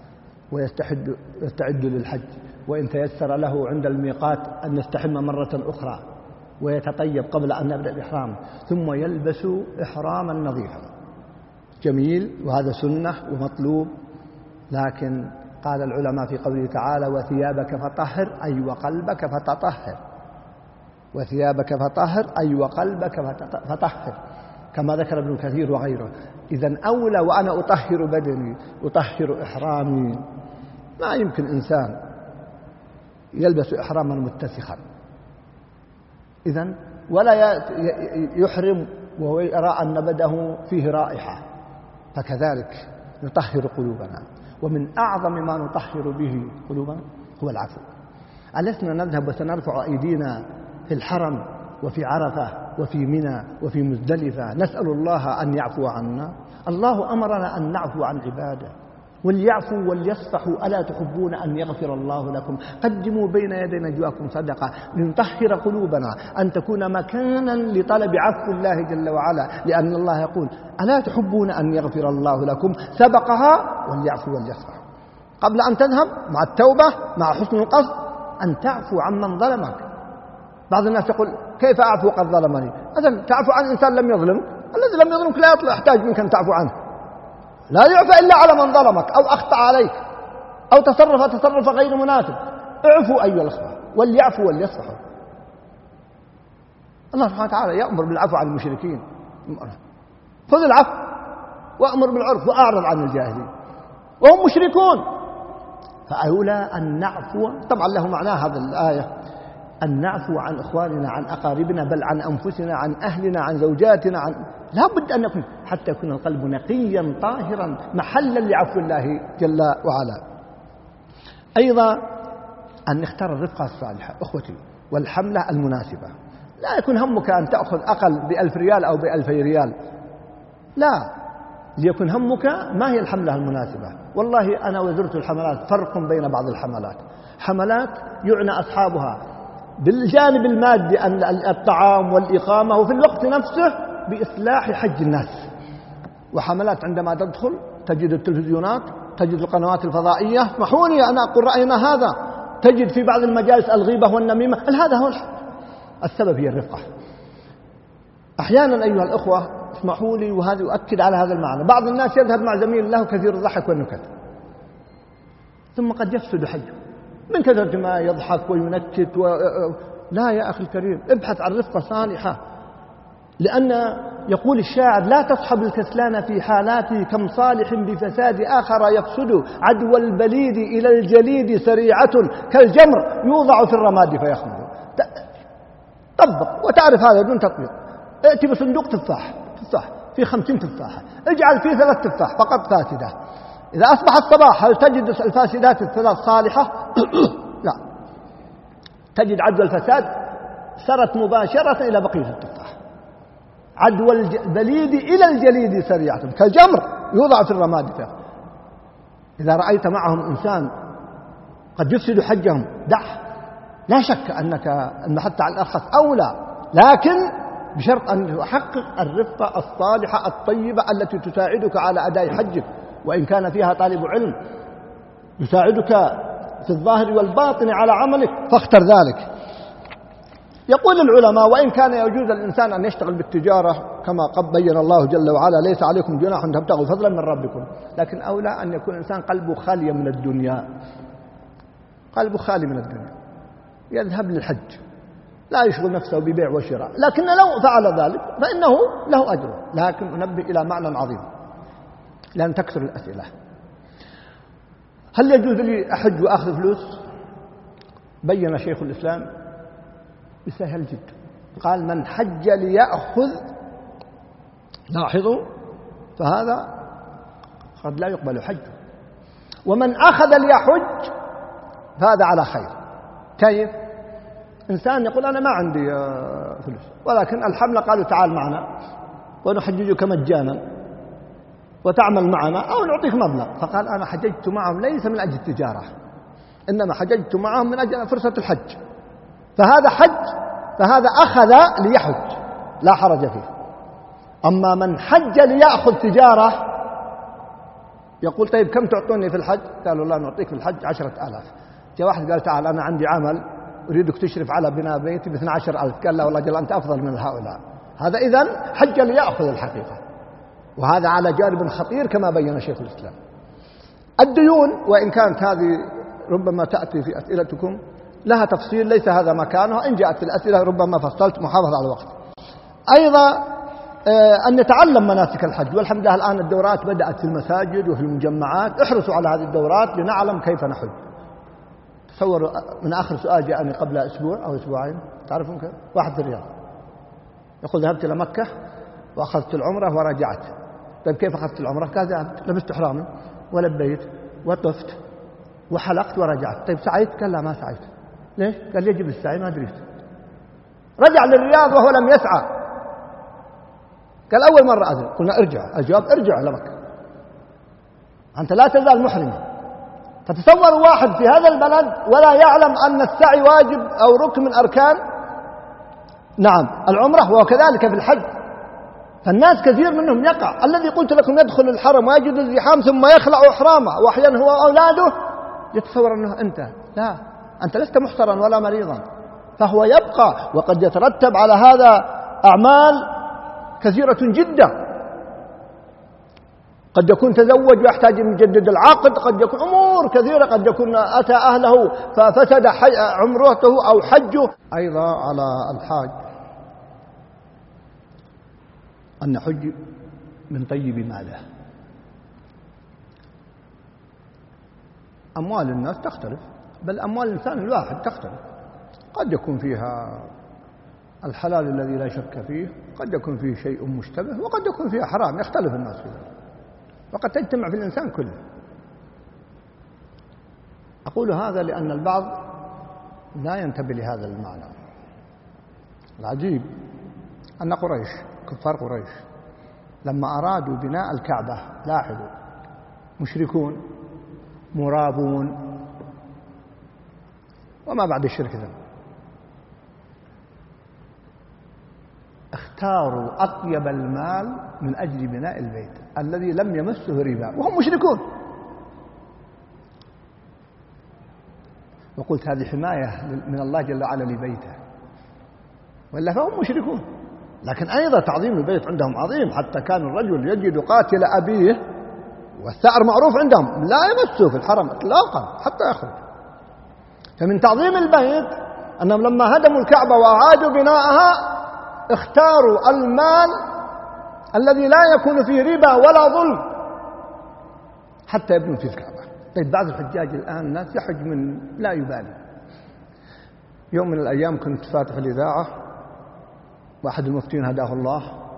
ويستعد للحج، وإن تيسر له عند الميقات أن يستحم مرة أخرى ويتطيب قبل أن يبدأ الإحرام، ثم يلبس إحراما نظيفا. جميل، وهذا سنة ومطلوب. لكن قال العلماء في قوله تعالى وثيابك فطهر أي وقلبك فتطهر، وثيابك فطهر أي وقلبك فطهر، كما ذكر ابن كثير وغيره. إذن أولى وأنا أطهر بدني أطهر إحرامي. ما يمكن إنسان يلبس إحراما متسخا إذن ولا يحرم وهو يرى أن بدنه فيه رائحة. فكذلك نطهر قلوبنا، ومن أعظم ما نطهر به قلوبنا هو العفو. ألسنا نذهب وسنرفع أيدينا في الحرم وفي عرفة وفي منى وفي مزدلفة نسأل الله أن يعفو عنا؟ الله أمرنا أن نعفو عن عباده، وليعفوا وليصفحوا ألا تحبون أن يغفر الله لكم؟ قدموا بين يدي نجواكم صدقة لنطهر قلوبنا، أن تكون مكانا لطلب عفو الله جل وعلا، لأن الله يقول ألا تحبون أن يغفر الله لكم؟ سبقها وليعفوا وليصفحوا. قبل أن تذهب مع التوبة مع حسن القصد أن تعفو عمن ظلمك. بعض الناس يقول كيف أعفو قد ظلمني؟ إذن تعفو عن إنسان لم يظلمك. الذي لم يظلمك لا يحتاج منك أن تعفو عنه. لا يعفى إلا على من ظلمك أو أخطأ عليك أو تصرف غير مناسب. اعفوا أيها الأخوة، وليعفوا وليصفحوا. الله سبحانه وتعالى يأمر بالعفو عن المشركين، خذ العفو وأمر بالعرف وأعرض عن الجاهلين وهم مشركون. فأولى أن نعفو، طبعا له معناه هذه الآية، أن نعفو عن إخواننا عن أقاربنا بل عن أنفسنا عن أهلنا عن زوجاتنا لا بد أن يكون حتى يكون القلب نقيا طاهرا محلا لعفو الله جل وعلا. أيضا أن نختار الرفقة الصالحة أخوتي والحملة المناسبة. لا يكون همك أن تأخذ أقل ب1000 ريال أو ب2000 ريال، لا، ليكن همك ما هي الحملة المناسبة. والله أنا وزرت الحملات، فرق بين بعض الحملات، حملات يعنى أصحابها بالجانب المادي أن الطعام والإقامة وفي الوقت نفسه بإصلاح حج الناس، وحملات عندما تدخل تجد التلفزيونات، تجد القنوات الفضائية، اسمحوني أنا أقول رأينا هذا، تجد في بعض المجالس الغيبة والنميمة. هذا هو السبب، هي الرفقة. أحيانا أيها الأخوة اسمحوا لي وهذا يؤكد على هذا المعنى، بعض الناس يذهب مع زميل له كثير الضحك والنكت ثم قد يفسد حجه من كثرة ما يضحك وينكت لا يا أخي الكريم، ابحث عن رفقة صالحة، لأن يقول الشاعر لا تصحب الكسلان في حالاته كم صالح بفساد آخر يفسد عدو البليد إلى الجليد سريعة كالجمر يوضع في الرماد فيخمد. طبق وتعرف هذا بدون تطبيق. ائتي بصندوق تفاح في 50 تفاحة، اجعل فيه 3 تفاح فقط فاسدة، إذا أصبح الصباح هل تجد الفاسدات ال3 صالحة؟ لا، تجد عدوى الفساد سرت مباشرة إلى بقية التفاح. عدوى البليد إلى الجليد سريعة كالجمر يوضع في الرماد فيه. إذا رأيت معهم إنسان قد يفسد حجهم دعه، لا شك أنك المحط على الأرخص أولى، لكن بشرط أن تحقق الرفقة الصالحة الطيبة التي تساعدك على أداء حجك، وإن كان فيها طالب علم يساعدك في الظاهر والباطن على عملك فاختر ذلك. يقول العلماء: وإن كان يجوز الإنسان أن يشتغل بالتجارة كما قد بين الله جل وعلا: ليس عليكم جناح أن تبتغوا فضلا من ربكم، لكن أولى أن يكون الإنسان قلبه خاليا من الدنيا، قلبه خالي من الدنيا، يذهب للحج، لا يشغل نفسه ببيع وشراء، لكن لو فعل ذلك فإنه له أجر. لكن أنبه إلى معنى عظيم لأن تكثر الأسئلة: هل يجوز لي أحج وأخذ فلوس؟ بين شيخ الإسلام بسهل جدا، قال: من حج ليأخذ، لاحظوا، فهذا قد لا يقبل حجه، ومن أخذ ليحج فهذا على خير. كيف؟ إنسان يقول: أنا ما عندي فلوس، ولكن الحملة قالوا تعال معنا ونحججك مجانا وتعمل معنا أو نعطيك مبلغ، فقال: أنا حججت معهم ليس من أجل التجارة، إنما حججت معهم من أجل فرصة الحج، فهذا حج، فهذا أخذ ليحج لا حرج فيه. أما من حج ليأخذ تجارة يقول: طيب كم تعطوني في الحج؟ قالوا: لا نعطيك في الحج 10,000. جاء واحد قال: تعال أنا عندي عمل أريدك تشرف على بناء بيتي ب12,000. قال: لا والله جل أنت أفضل من هؤلاء. هذا إذن حج ليأخذ الحقيقة، وهذا على جانب خطير كما بين شيخ الإسلام. الديون، وإن كانت هذه ربما تأتي في أسئلتكم لها تفصيل ليس هذا مكانه، إن جاءت في الأسئلة ربما فصلت، محافظة على الوقت. أيضا أن نتعلم مناسك الحج، والحمد لله الآن الدورات بدأت في المساجد وفي المجمعات، احرصوا على هذه الدورات لنعلم كيف نحج. تصوروا من آخر سؤال جاءني قبل أسبوع أو أسبوعين، تعرفون كيف؟ واحد في الرياض يقول: ذهبت إلى مكة وأخذت العمرة ورجعت. طيب كيف أخذت العمرة؟ قال: ذهبت لبست حرامي ولبيت وطفت وحلقت ورجعت. طيب سعيت؟ قال: لا ما سعيت. ليش؟ قال: يجب السعي ما دريت. رجع للرياض وهو لم يسعى. قال: أول مرة أدري. قلنا: ارجع. الجواب: ارجع إلى مكة، أنت لا تزال محرما. فتصور واحد في هذا البلد ولا يعلم أن السعي واجب أو ركن من أركان العمرة، وكذلك في الحج. فالناس كثير منهم يقع، الذي قلت لكم يدخل الحرم ويجد الزحام ثم يخلع إحرامه، وأحيانا هو أولاده، يتصور أنه أنت، لا، أنت لست محترا ولا مريضا، فهو يبقى، وقد يترتب على هذا أعمال كثيرة جدا. قد يكون تزوج ويحتاج أن يجدد العقد، قد يكون أمور كثيرة، قد يكون أتى أهله ففسد عمرته أو حجه. أيضا على الحاج أن نحج من طيب ماله. أموال الناس تختلف، بل أموال الإنسان الواحد تختلف، قد يكون فيها الحلال الذي لا شك فيه، قد يكون فيه شيء مشتبه، وقد يكون فيها حرام، يختلف الناس فيه، وقد تجتمع في الإنسان كله. أقول هذا لأن البعض لا ينتبه لهذا المعنى. العجيب أن قريش، كفار قريش، لما أرادوا بناء الكعبة، لاحظوا، مشركون مرابون، وما بعد الشرك ذنب، اختاروا أطيب المال من أجل بناء البيت الذي لم يمسه ربا، وهم مشركون. وقلت هذه حماية من الله جل وعلا لبيته، وإلا فهم مشركون. لكن أيضا تعظيم البيت عندهم عظيم، حتى كان الرجل يجد قاتل أبيه والثأر معروف عندهم لا يمسه في الحرم إطلاقا حتى يخرج. فمن تعظيم البيت أنهم لما هدموا الكعبة وأعادوا بناءها اختاروا المال الذي لا يكون فيه ربا ولا ظلم حتى يبنوا في الكعبة. طيب بعض الحجاج الآن الناس يحج من لا يبالي. يوم من الأيام كنت فاتح الإذاعة، واحد المفتين هداه الله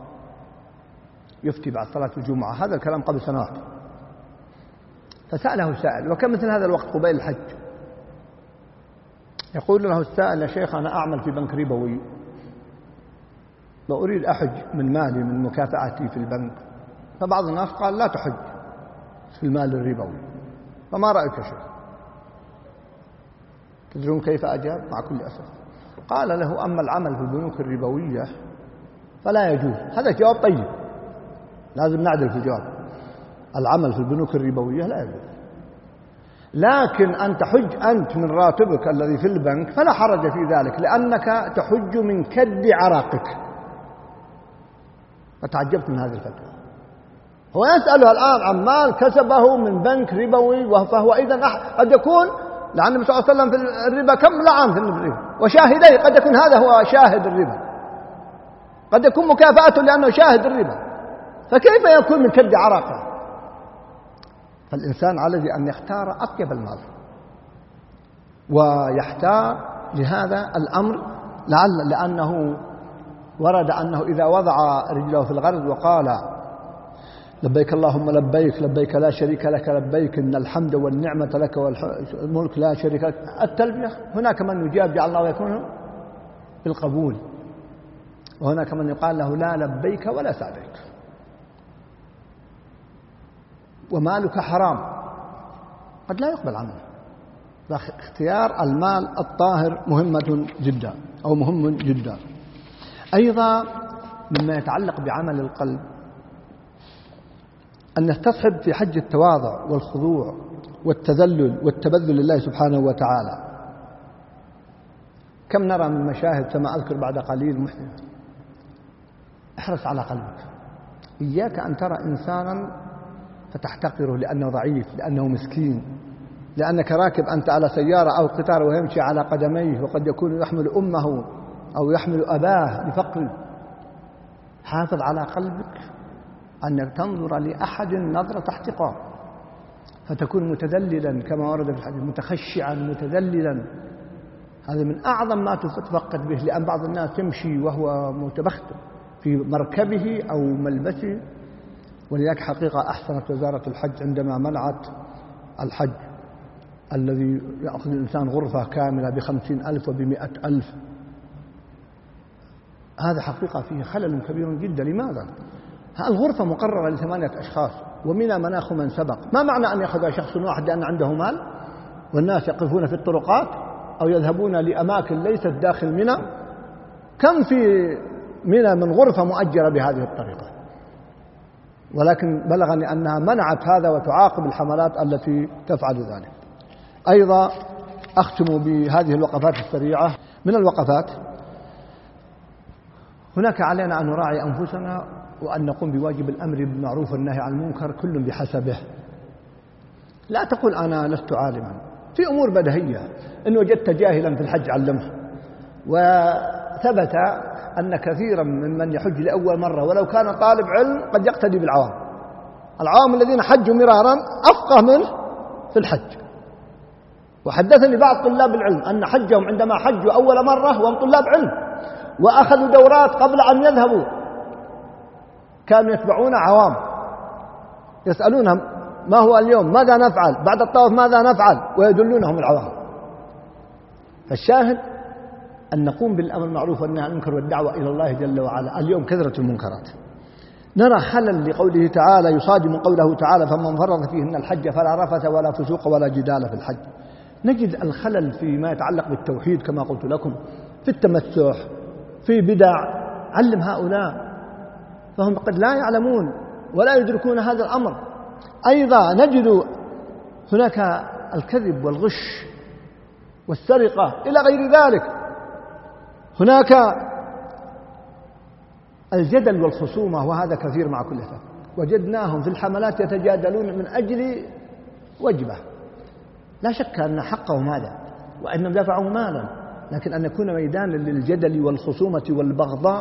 يفتي بعد صلاة الجمعة، هذا الكلام قبل سنوات، فسأله سائل، وكان مثل هذا الوقت قبيل الحج، يقول له السائل: يا شيخ أنا أعمل في بنك ربوي وأريد أحج من مالي من مكافأتي في البنك، فبعض الناس قال لا تحج في المال الربوي، فما رأيك يا شيخ؟ تدرون كيف أجاب مع كل أسف؟ قال له: أما العمل في البنوك الربوية فلا يجوز. هذا جواب طيب، لازم نعدل في الجواب. العمل في البنوك الربوية لا يجوز. لكن أن تحج أنت من راتبك الذي في البنك فلا حرج في ذلك، لأنك تحج من كد عراقك. فتعجبت من هذه الفتوى. هو يسأله الآن عن مال كسبه من بنك ربوي، فهو إذن قد يكون، لأن النبي صلى الله عليه وسلم في الربا كم لعن في الربا وشاهديه، قد يكون هذا هو شاهد الربا، قد يكون مكافأته لأنه شاهد الربا، فكيف يكون من كد عراقه؟ فالإنسان عليه أن يختار أطيب المال، ويحتار لهذا الأمر لأنه ورد أنه إذا وضع رجله في الغرز وقال لبيك اللهم لبيك لبيك لا شريك لك لبيك إن الحمد والنعمة لك والملك لا شريك لك، التلبية هناك من يجاب جعل الله يكون بالقبول، وهناك من يقال له لا لبيك ولا سعديك ومالك حرام قد لا يقبل عنه. فاختيار المال الطاهر مهمة جدا أو مهم جدا. أيضا مما يتعلق بعمل القلب أن نستصحب في حج التواضع والخضوع والتذلل والتبذل لله سبحانه وتعالى. كم نرى من مشاهد كما أذكر بعد قليل محزنة. احرص على قلبك، إياك أن ترى إنسانا فتحتقره لأنه ضعيف، لأنه مسكين، لأنك راكب أنت على سيارة أو قطار ويمشي على قدميه، وقد يكون يحمل أمه أو يحمل أباه لفقر. حافظ على قلبك أنك تنظر لأحد نظرة احتقار، فتكون متذللا كما ورد في الحديث، متخشعا متذللا. هذا من أعظم ما تفقد به، لأن بعض الناس يمشي وهو متبختر في مركبه أو ملبسه. ولذلك حقيقة أحسنت وزارة الحج عندما منعت الحج الذي يأخذ الإنسان غرفة كاملة ب50,000 وب100,000. هذا حقيقة فيه خلل كبير جدا. لماذا؟ الغرفة مقررة ل8 أشخاص، ومنها مناخ من سبق. ما معنى أن يأخذ شخص واحد لأن عنده مال والناس يقفون في الطرقات أو يذهبون لأماكن ليست داخل منى؟ كم في منى من غرفة مؤجرة بهذه الطريقة؟ ولكن بلغني أنها منعت هذا وتعاقب الحملات التي تفعل ذلك. أيضا أختم بهذه الوقفات السريعة. من الوقفات هناك علينا أن نراعي أنفسنا وأن نقوم بواجب الأمر بالمعروف والنهي عن المنكر كل بحسبه. لا تقول أنا لست عالما في أمور بديهية، إن وجدت جاهلا في الحج علمه. وثبت أن كثيرا ممن يحج لأول مرة ولو كان طالب علم قد يقتدي بالعوام. العوام الذين حجوا مرارا أفقه منه في الحج. وحدثني بعض طلاب العلم أن حجهم عندما حجوا أول مرة وهم طلاب علم وأخذوا دورات قبل أن يذهبوا كانوا يتبعون عوام يسألونهم ما هو اليوم، ماذا نفعل بعد الطواف، ماذا نفعل، ويدلونهم العوام. فالشاهد أن نقوم بالأمر المعروف والنهي عن المنكر والدعوة إلى الله جل وعلا. اليوم كثرة المنكرات. نرى خلل لقوله تعالى يصادم قوله تعالى فمن فرض فيهن الحج فلا رفث ولا فسوق ولا جدال في الحج. نجد الخلل فيما يتعلق بالتوحيد كما قلت لكم، في التمسح، في بدع. علم هؤلاء فهم قد لا يعلمون ولا يدركون هذا الأمر. أيضا نجد هناك الكذب والغش والسرقة إلى غير ذلك. هناك الجدل والخصومة، وهذا كثير مع كل أسف. وجدناهم في الحملات يتجادلون من أجل وجبة، لا شك أن حقهم هذا وأنهم دفعوا مالا، لكن أن يكون ميدانا للجدل والخصومة والبغضاء.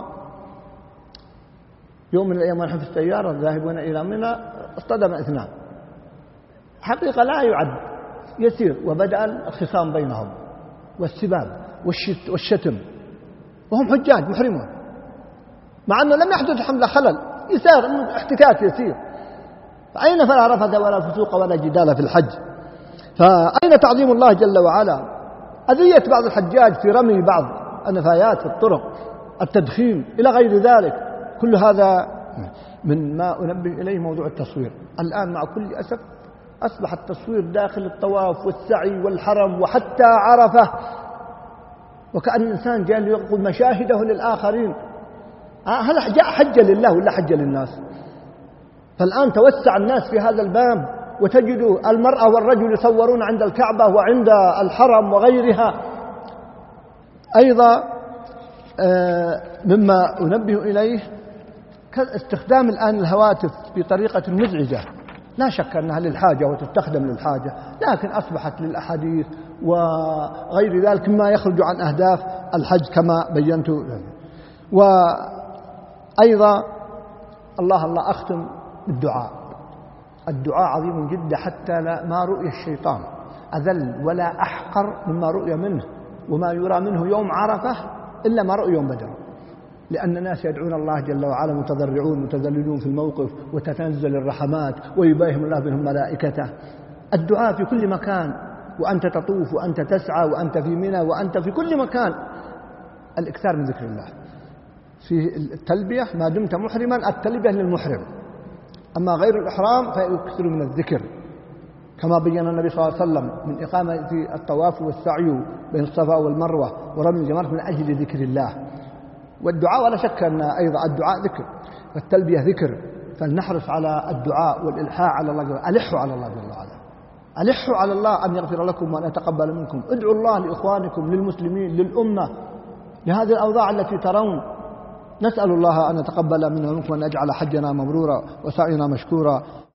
يوم من الأيام ونحن في السيارة ذاهبون إلى منى اصطدم 2 حقيقة لا يعد يسير، وبدأ الخصام بينهم والسباب والشتم وهم حجاج محرمون، مع أنه لم يحدث حمل خلل، يسار احتكاك يسير. فأين فلا رفث ولا فسوق ولا جدال في الحج؟ فأين تعظيم الله جل وعلا؟ أذية بعض الحجاج في رمي بعض النفايات في الطرق، التدخين إلى غير ذلك. كل هذا من ما أنبه إليه موضوع التصوير. الآن مع كل أسف أصبح التصوير داخل الطواف والسعي والحرم وحتى عرفة، وكأن الإنسان جاء ليقول مشاهده للآخرين. هل جاء حجة لله ولا حجة للناس؟ فالآن توسع الناس في هذا الباب وتجد المرأة والرجل يصورون عند الكعبة وعند الحرم وغيرها. أيضا مما أنبه إليه استخدام الآن الهواتف بطريقة مزعجة، لا شك أنها للحاجة وتستخدم للحاجة، لكن أصبحت للأحاديث وغير ذلك مما يخرج عن أهداف الحج كما بينت. وأيضا الله أختم بالدعاء. الدعاء عظيم جدا، حتى ما رؤية الشيطان أذل ولا أحقر مما رؤية منه وما يرى منه يوم عرفة إلا ما رؤي يوم بدر، لأن الناس يدعون الله جل وعلا متضرعون متذللون في الموقف، وتتنزل الرحمات ويباهم الله بهم ملائكته. الدعاء في كل مكان، وأنت تطوف وأنت تسعى وأنت في منى وأنت في كل مكان، الإكثار من ذكر الله. في التلبية ما دمت محرما التلبية للمحرم، أما غير الإحرام فيكثر من الذكر كما بين النبي صلى الله عليه وسلم من إقامة الطواف والسعي بين الصفا والمروة ورمي الجمرات من أجل ذكر الله. والدعاء ولا شك أن أيضا الدعاء ذكر والتلبية ذكر، فلنحرص على الدعاء والإلحاح على الله. ألحوا على الله جل وعلا، ألحوا على الله أن يغفر لكم وأن يتقبل منكم. ادعوا الله لإخوانكم للمسلمين للأمة لهذه الأوضاع التي ترون. نسأل الله أن يتقبل منا ومنكم وأن يجعل حجنا مبرورا وسعينا مشكورا.